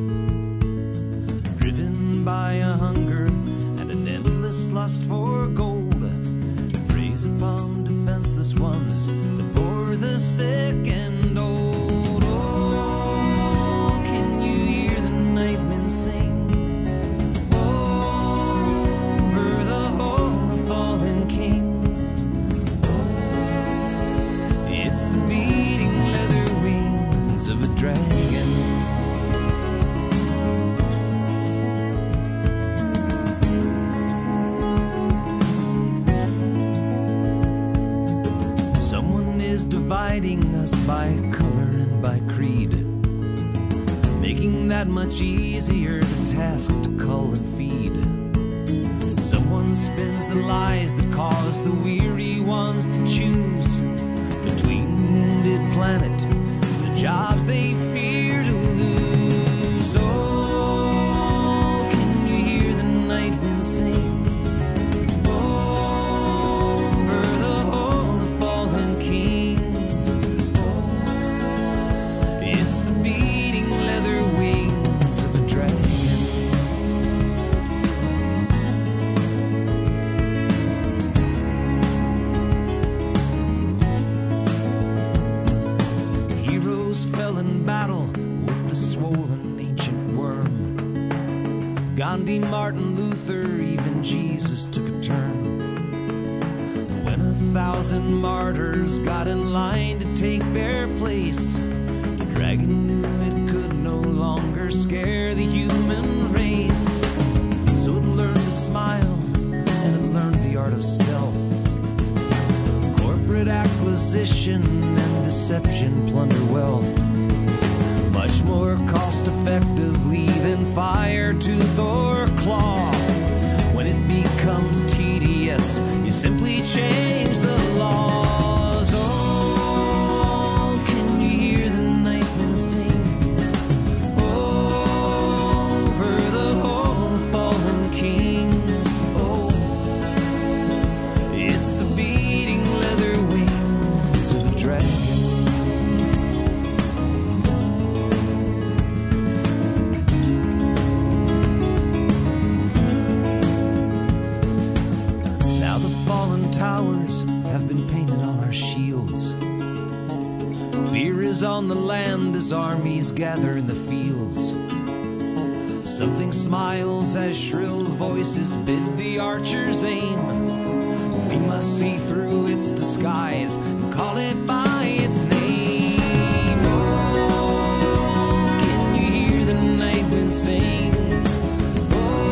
Driven by a hunger and an endless lust for gold, upon defenseless ones that bore the sick and old. Oh, can you hear the night wind sing? Over the hall of fallen kings. Oh, it's the beating leather wings of a dragon. Dividing us by color and by creed, making that much easier the task to cull and feed. Someone spins the lies that cause the weary ones to choose between the wounded planet and the jobs they fear to lose. Oh, can you hear the night wind sing? Gandhi, Martin Luther, even Jesus took a turn. When a thousand martyrs got in line to take their place, the dragon knew it could no longer scare the human race. So it learned to smile and it learned the art of stealth. Corporate acquisition and deception plunder wealth much more cost-effectively than fire, tooth, or claw. When it becomes tedious, you simply change the laws. Oh, can you hear the night wind sing? Over the hall of fallen kings. Oh, it's the beating leather wings of a dragon. Towers have been painted on our shields. Fear is on the land as armies gather in the fields. Something smiles as shrill voices bid the archers aim. We must see through its disguise and call it by its name. Oh, can you hear the night wind sing? Oh,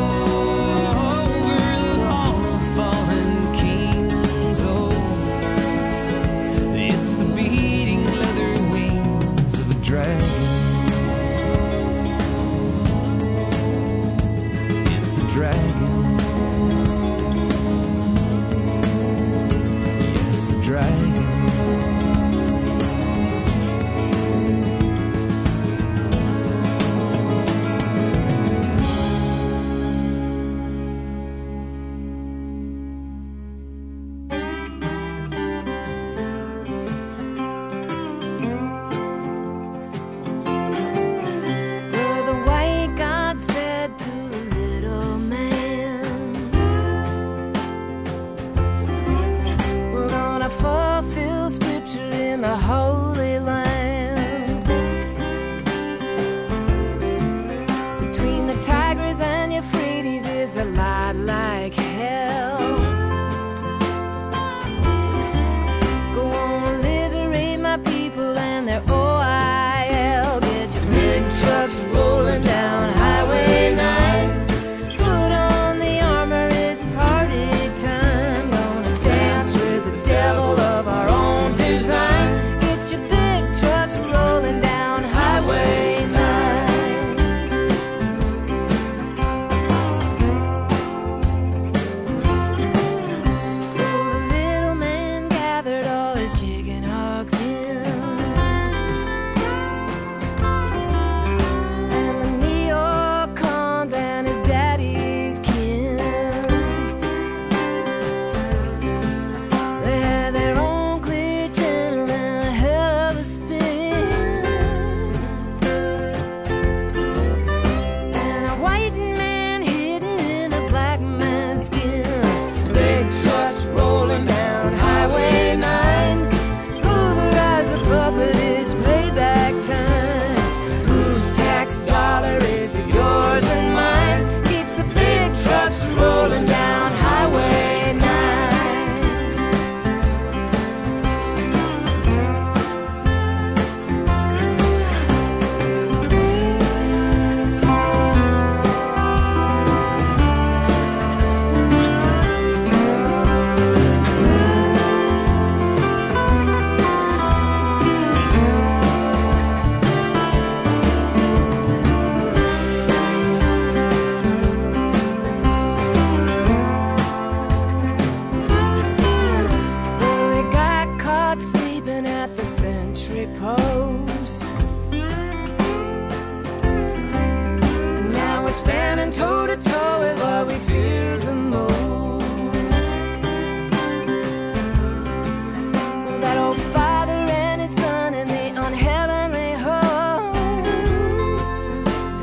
highway post. And now we're standing toe to toe with what we fear the most. That old father and his son and the unheavenly host.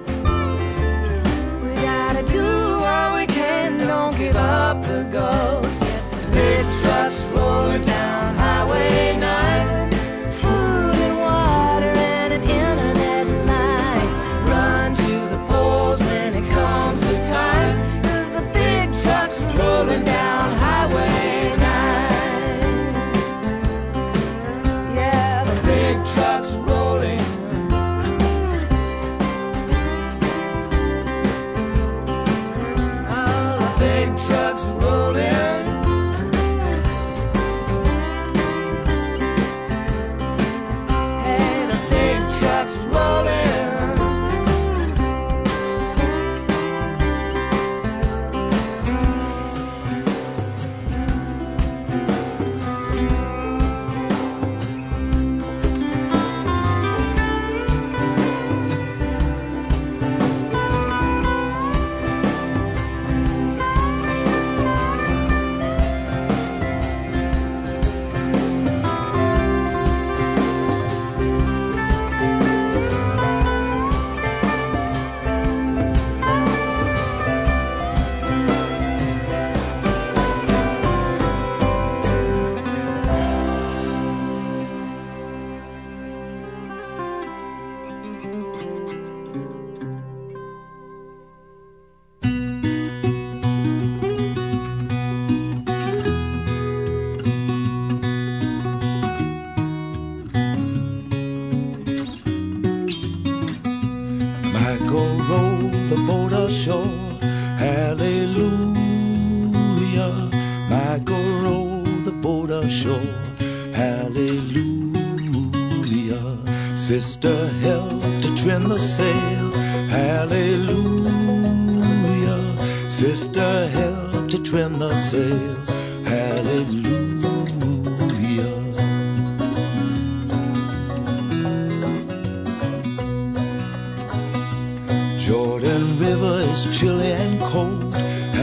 We gotta do all we can, don't give up the ghost. Big trucks rolling down Highway nine, food and water and an internet line. Run to the polls when it comes to time, 'cause the big trucks are rolling down Highway nine. Yeah, the big trucks are rolling. Oh, the big trucks are rolling. Trucks rolling. Michael rolled the boat ashore, hallelujah. Michael rolled the boat ashore, hallelujah. Sister helped to trim the sail, hallelujah. Sister helped to trim the sail, hallelujah. Jordan River is chilly and cold,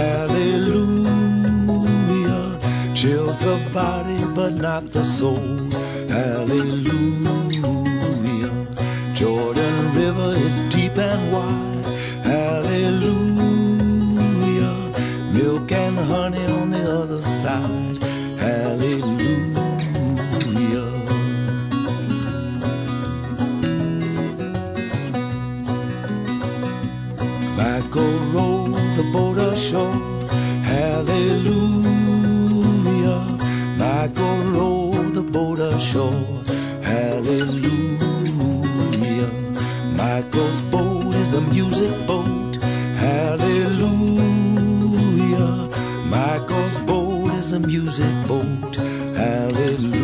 hallelujah. Chills the body but not the soul, hallelujah. Jordan River is deep and wide, hallelujah. Milk and honey on the other side, hallelujah. Michael rolled the boat ashore, hallelujah. Michael rolled the boat ashore, hallelujah. Michael's boat is a music boat, hallelujah. Michael's boat is a music boat, hallelujah.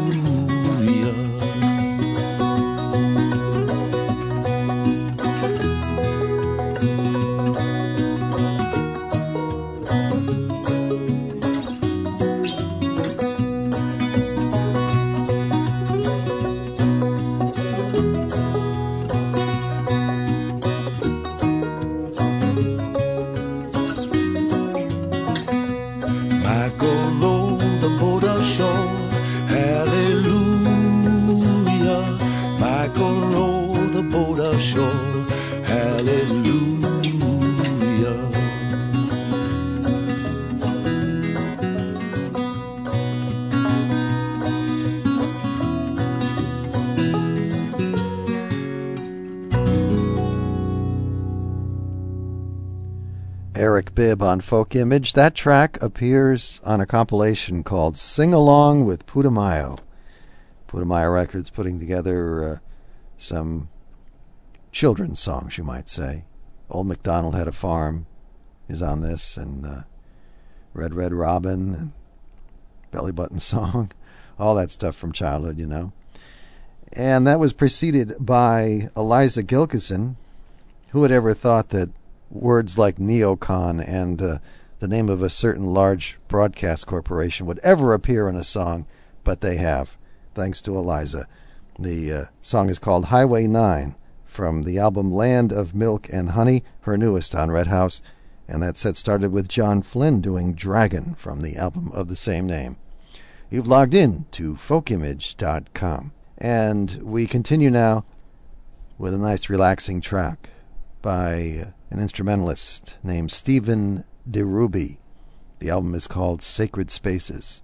Michael rolled the boat ashore, hallelujah. Michael rolled the boat ashore, hallelujah. Eric Bibb on Folk Image. That track appears on a compilation called Sing Along with Putumayo. Putumayo Records putting together uh, some children's songs, you might say. Old MacDonald Had a Farm is on this, and uh, Red Red Robin, and Belly Button Song, all that stuff from childhood, you know. And that was preceded by Eliza Gilkyson. Who would ever thought that words like neocon and uh, the name of a certain large broadcast corporation would ever appear in a song, but they have, thanks to Eliza. The uh, song is called Highway nine from the album Land of Milk and Honey, her newest on Red House. And that set started with John Flynn doing Dragon from the album of the same name. You've logged in to folk image dot com. And we continue now with a nice relaxing track by an instrumentalist named Stephen DeRuby. The album is called Sacred Spaces.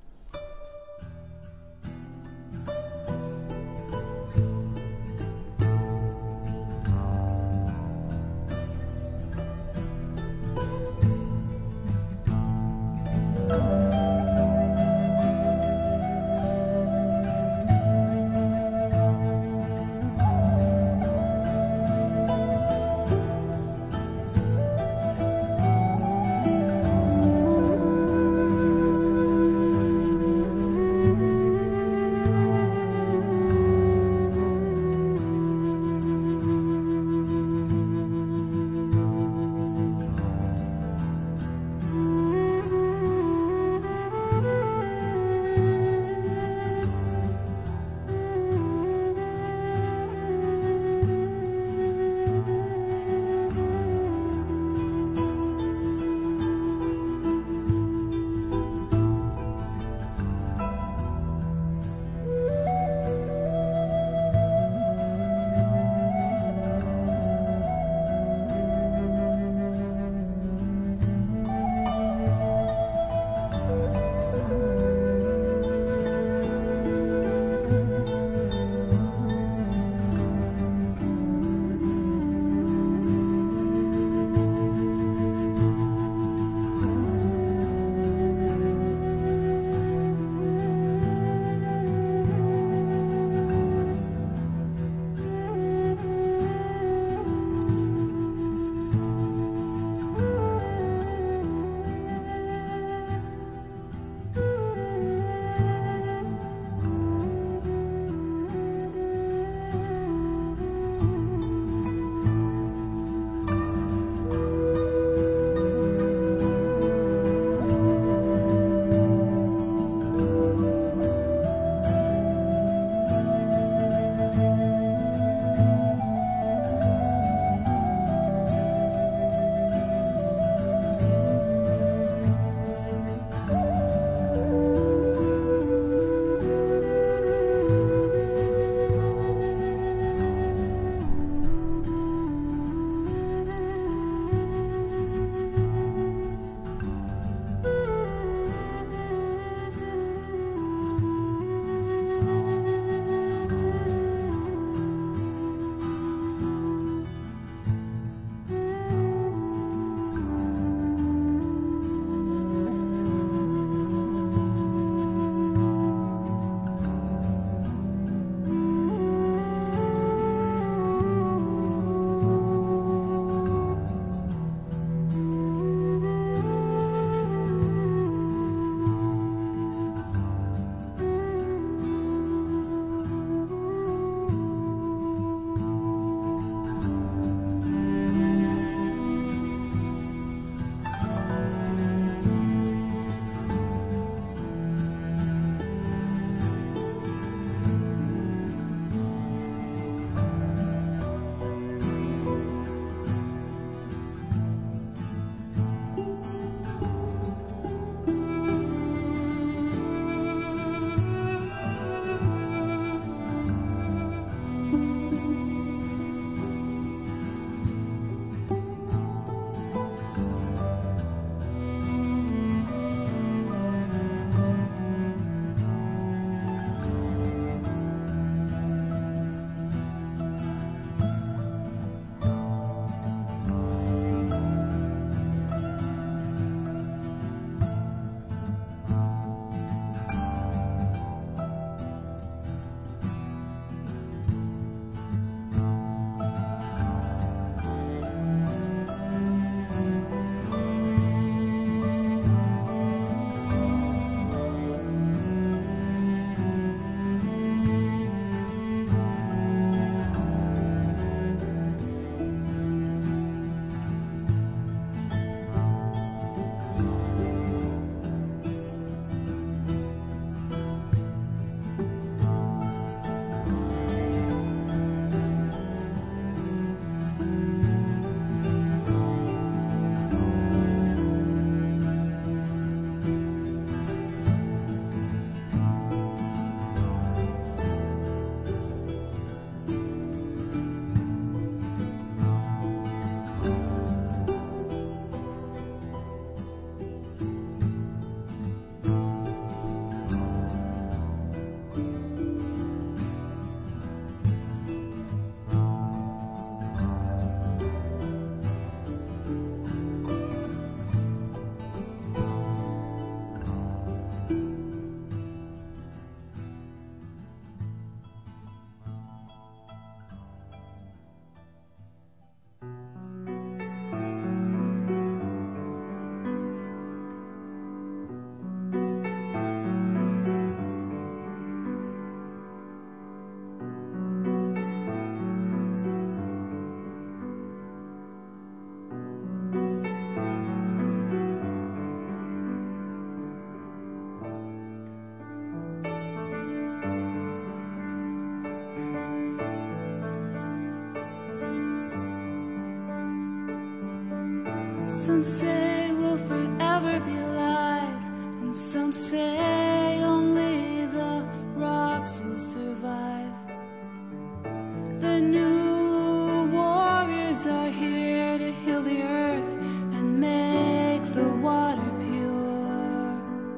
Some say we'll forever be alive, and some say only the rocks will survive. The new warriors are here to heal the earth and make the water pure.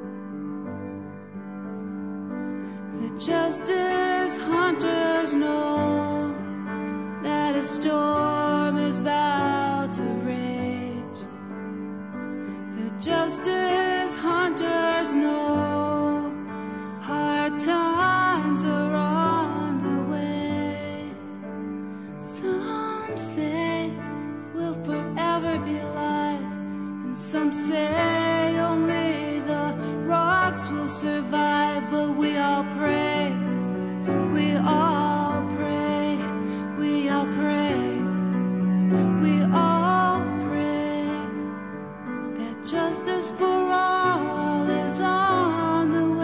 The justice hunters know that a storm is about to rage. The justice hunters know hard times are on the way. Some say we'll forever be alive, and some say only the rocks will survive. But we all pray, we all pray, we all pray, we all pray that justice for all is on the way.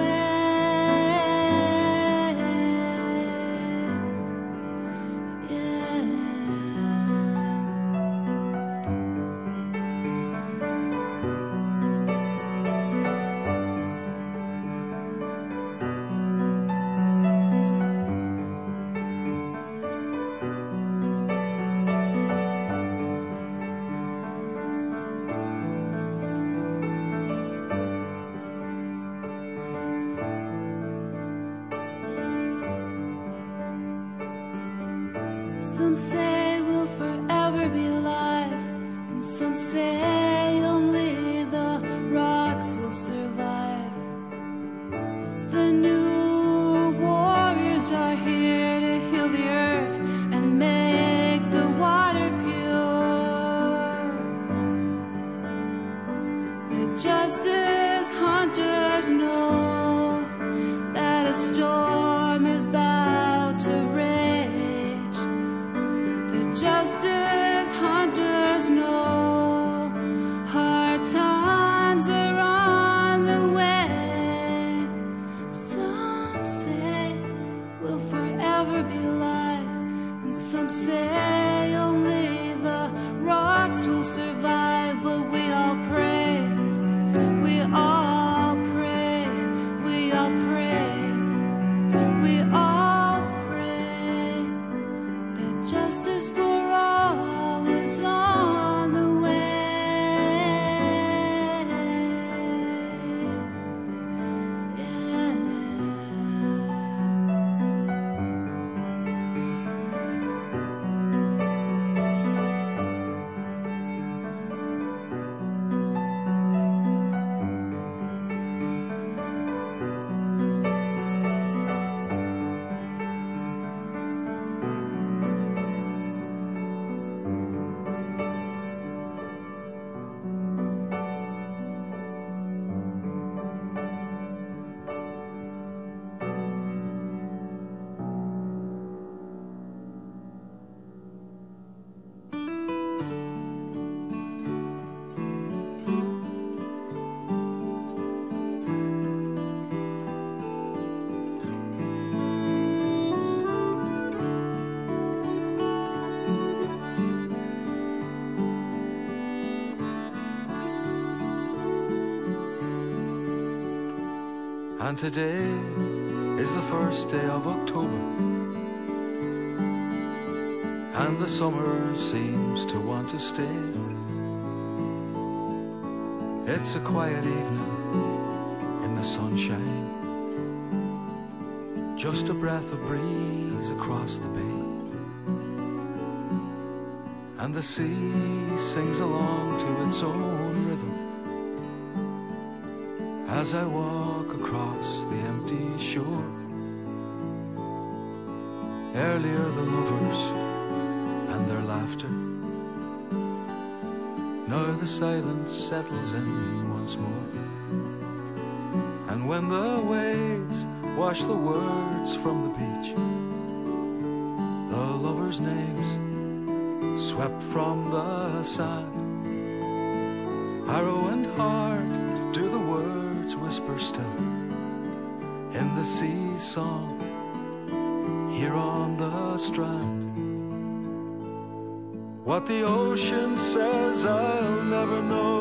Some say we'll forever be alive, and some say only the rocks will survive. The new warriors are here to heal the earth and make the water pure. The justice hunters know that a storm is about to rage. Justice hunters know hard times are on the way. Some say we'll forever be alive, and some say only the rocks will survive. But we all pray, we all pray, we all pray, we all pray that justice for all is on the way. Yeah. And today is the first day of October, and the summer seems to want to stay. It's a quiet evening in the sunshine, just a breath of breeze across the bay, and the sea sings along to its own rhythm as I walk across the empty shore. Earlier the lovers and their laughter, now the silence settles in once more. And when the waves wash the words from the beach, the lovers' names swept from the sand, arrow and heart do the words whisper still in the sea song here on the strand. What the ocean says I'll never know,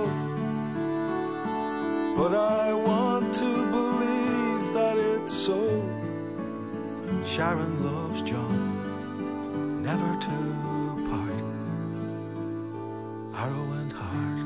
but I want to believe that it's so. Sharon loves John, never to part. Arrow and heart.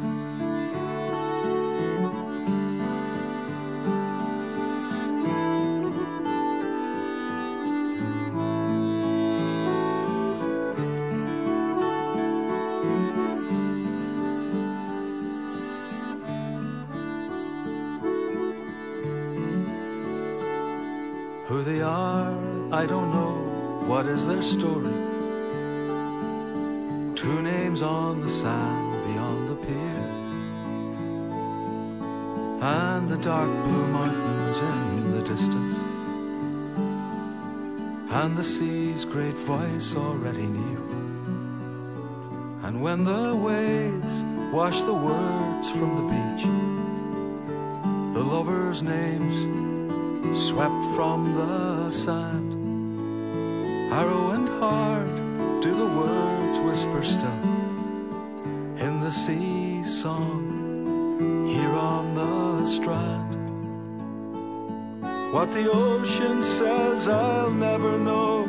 Who they are, I don't know. What is their story? Two names on the sand beyond the pier, and the dark blue mountains in the distance, and the sea's great voice already near. And when the waves wash the words from the beach, the lovers' names swept from the sand. Arrow and heart, do the words whisper still in the sea song here on the strand? What the ocean says I'll never know,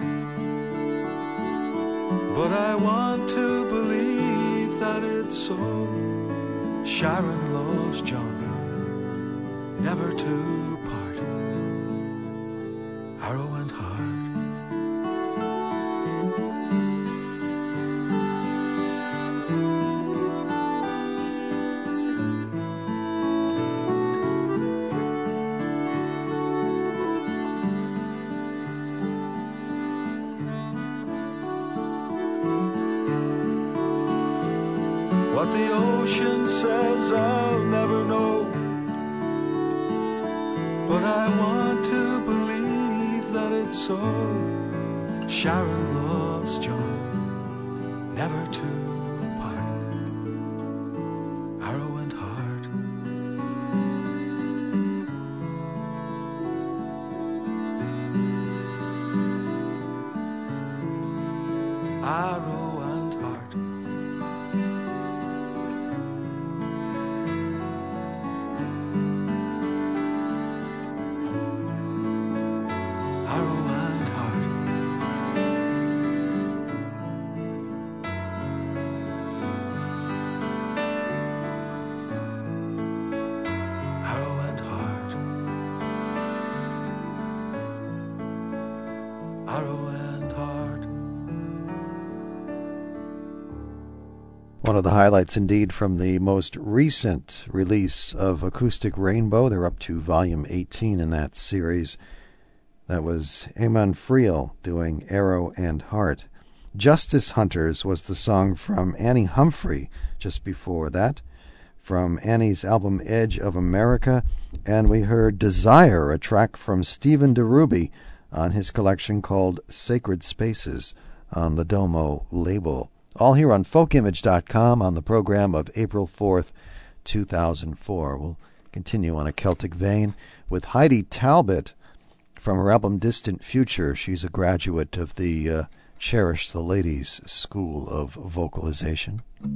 but I want to believe that it's so. Sharon loves John, never to part. Arrow and heart. What the ocean says I'll never know, but I want to believe that it's so. Sharon loves John, never to part. Arrow and heart. Arrow and heart. Arrow and heart. Arrow and heart. Arrow and heart. One of the highlights indeed from the most recent release of Acoustic Rainbow. They're up to volume eighteen in that series. That was Eamon Friel doing Arrow and Heart. Justice Hunters was the song from Annie Humphrey just before that, from Annie's album Edge of America. And we heard Desire, a track from Stephen DeRuby on his collection called Sacred Spaces on the Domo label. All here on folk image dot com on the program of April fourth, two thousand four. We'll continue on a Celtic vein with Heidi Talbot from her album Distant Future. She's a graduate of the uh, Cherish the Ladies School of Vocalization.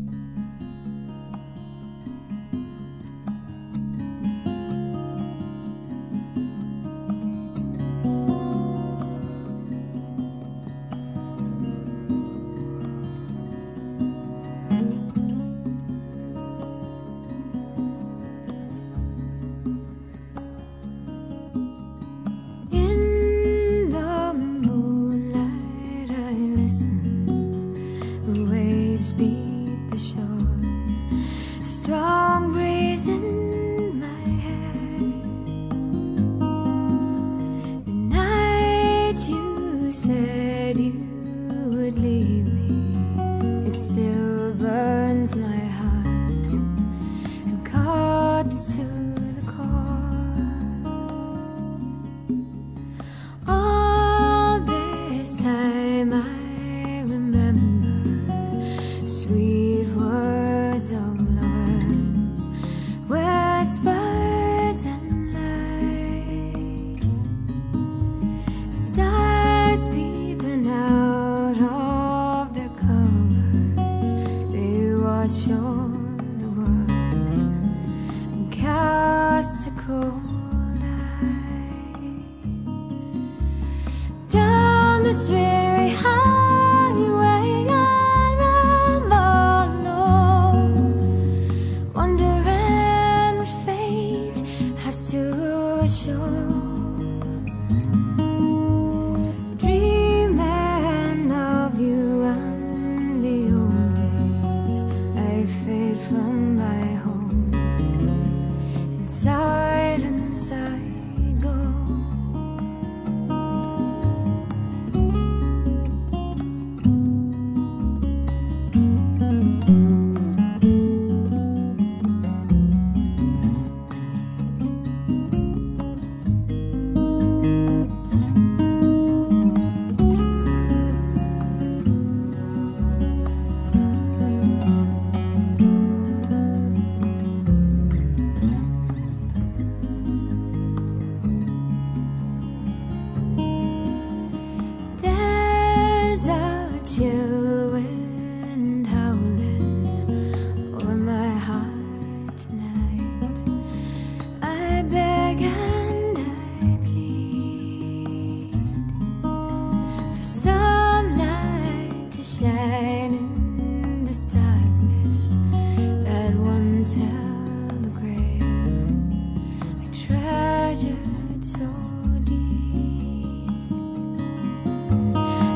In the moonlight I listen, waves beat the shore.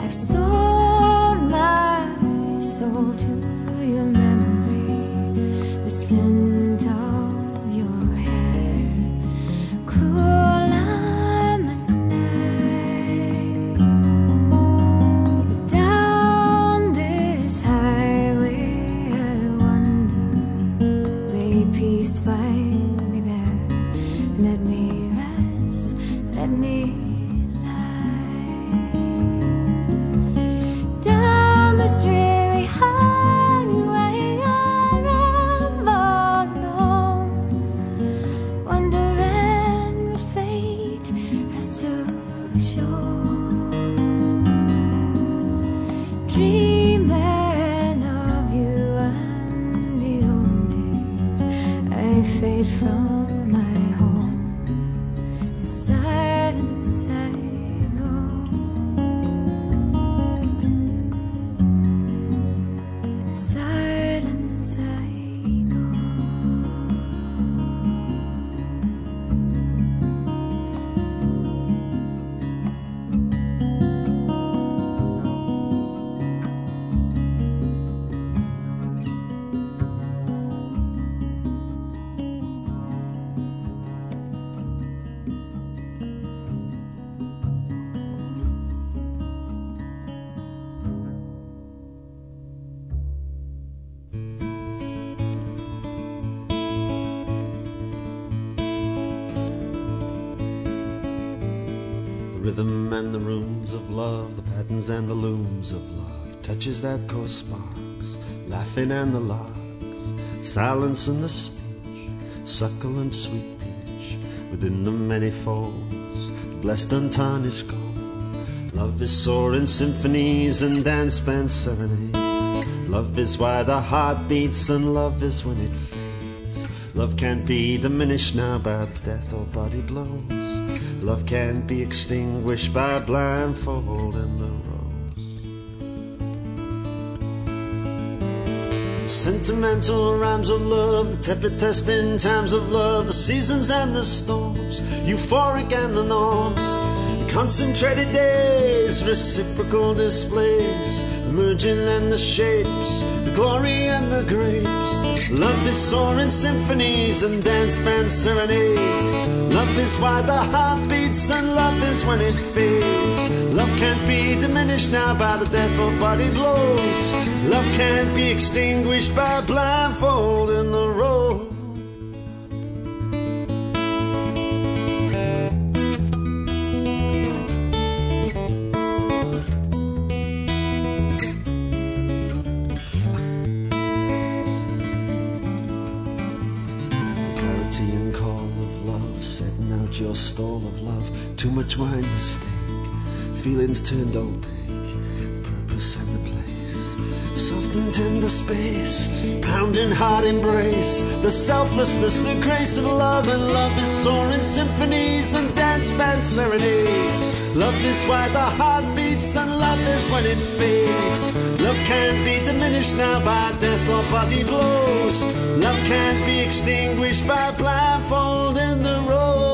I've sold my soul to your memory, the scent of your hair, cruel I'm at night. Down this highway I wander, may peace find me there. Let me rest, let me dreary highway I ramble along, wondering what fate has to show, dreaming of you and the old days. I fade from my home, in silence I go. Silence I go. The rhythm and the rooms of love, the patterns and the looms of love, touches that cause sparks, laughing and the larks, silence and the speech, suckle and sweet peach, within the many folds, blessed untarnished gold. Love is soaring symphonies and dance band serenades. Love is why the heart beats and love is when it fades. Love can't be diminished now by death or body blows. Love can't be extinguished by a blindfold in the rose. Sentimental rhymes of love, the tepid testing times of love, the seasons and the storms, euphoric and the norms, concentrated days, reciprocal displays, the merging and the shapes, the glory and the grapes. Love is soaring symphonies and dance band serenades. Love is why the heart beats and love is when it fades. Love can't be diminished now by the death or body blows. Love can't be extinguished by a blindfold in the road. Your stall of love, too much wine mistake, feelings turned opaque, purpose and the place, soft and tender space, pounding heart embrace, the selflessness, the grace of love. And love is soaring symphonies and dance band serenades. Love is why the heart beats and love is when it fades. Love can't be diminished now by death or body blows. Love can't be extinguished by a blindfold in the road.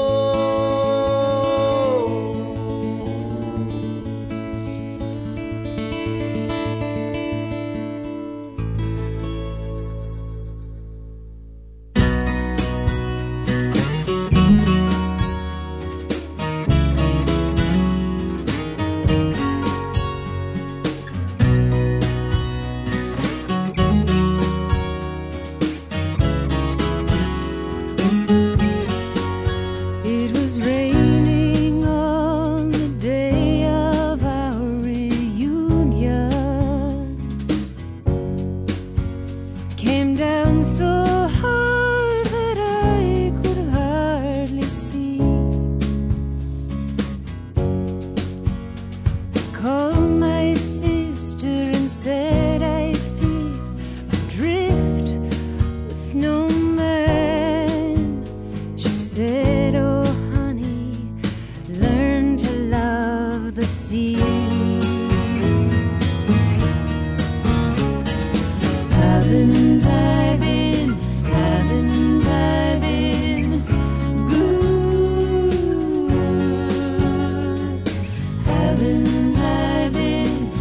Haven't I been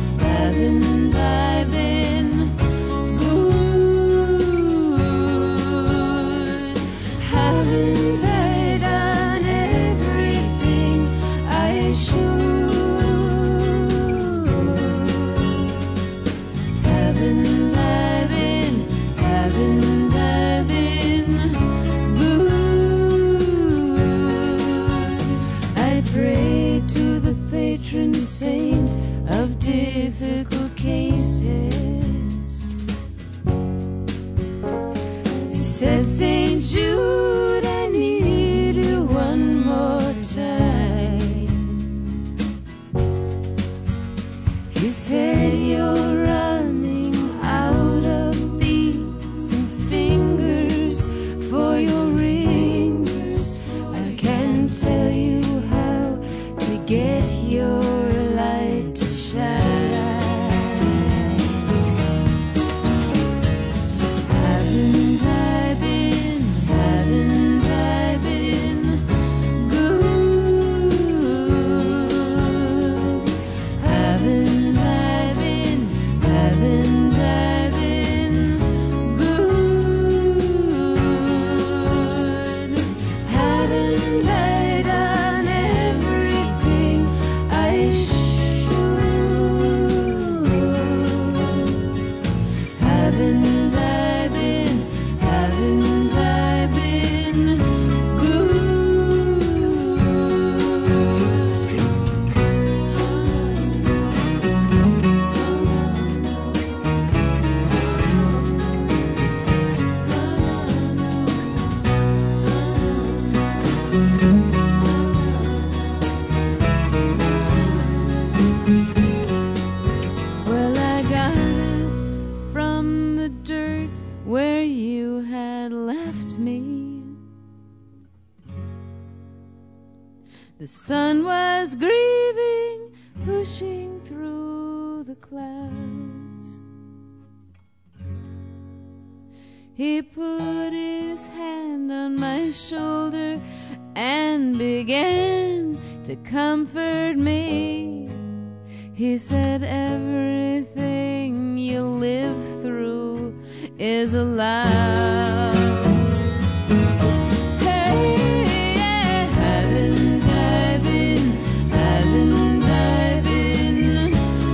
saint of difficult cases. Said Saint Jude, I need you one more time. He said you're running out of beads and fingers for your rings. I can't tell you how to get your light to shine. Haven't I been, haven't I been good? Haven't I been, haven't I been good? Haven't I done everything I should? Haven't I been, haven't I been Well, I got up from the dirt where you had left me. The sun was grieving, pushing through the clouds. He put his hand on my shoulder and began to comfort me. He said everything you live through is a lie. Hey, yeah. Haven't I been, haven't I been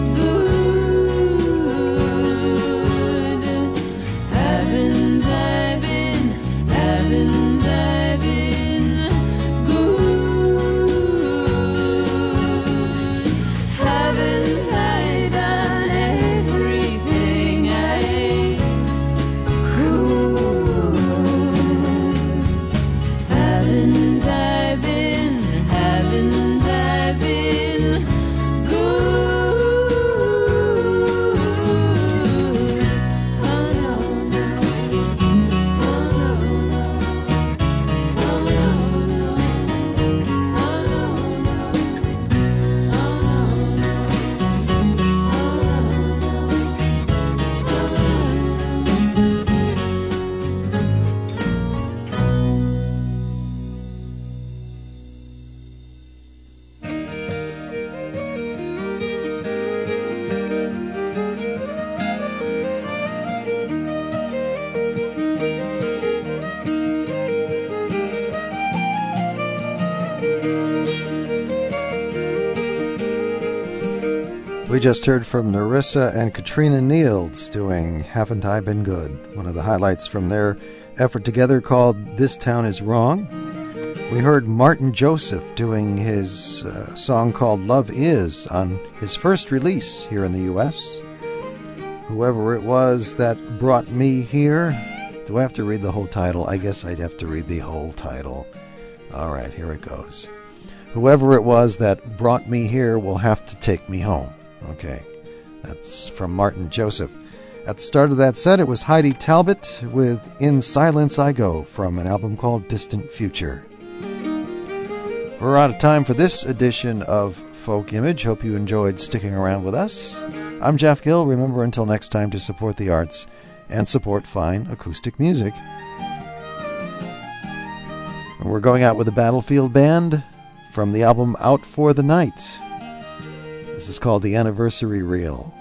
good? Haven't I been, haven't I been good? Haven't I done everything I could? Haven't I been, haven't I been good? Oh no, no. Oh no, no. Oh no, no. Oh no, no. Oh We just heard from Nerissa and Katrina Nields doing Haven't I Been Good, one of the highlights from their effort together called This Town Is Wrong. We heard Martin Joseph doing his uh, song called Love Is on his first release here in the U S. Whoever it was that brought me here. Do I have to read the whole title? I guess I'd have to read the whole title. All right, here it goes. Whoever it was that brought me here will have to take me home. Okay, that's from Martin Joseph. At the start of that set, it was Heidi Talbot with In Silence I Go from an album called Distant Future. We're out of time for this edition of Folk Image. Hope you enjoyed sticking around with us. I'm Jeff Gill. Remember, until next time, to support the arts and support fine acoustic music. And we're going out with the Battlefield Band from the album Out for the Night. This is called The Anniversary Reel.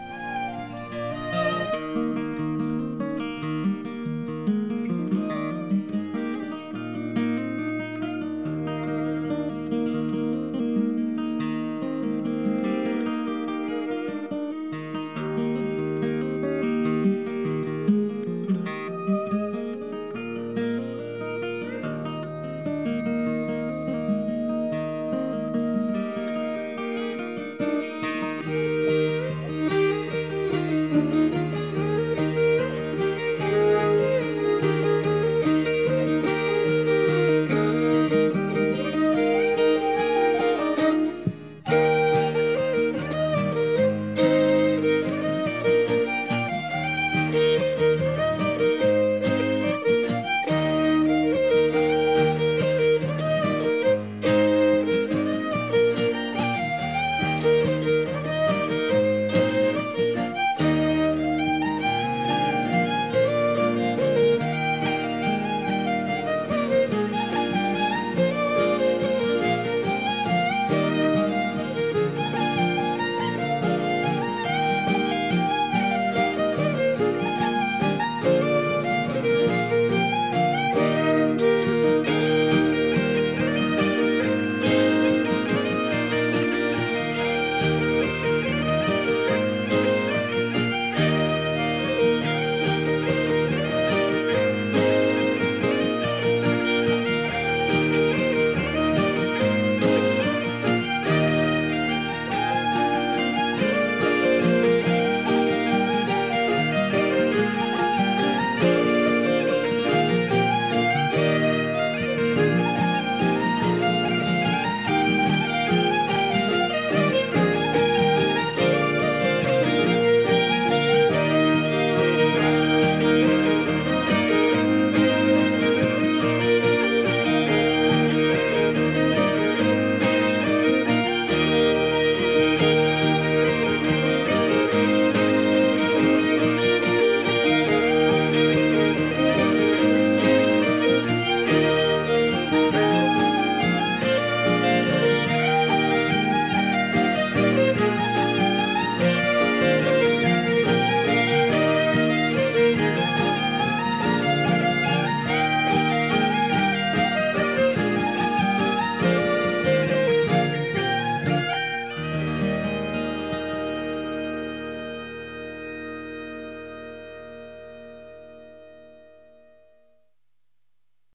me.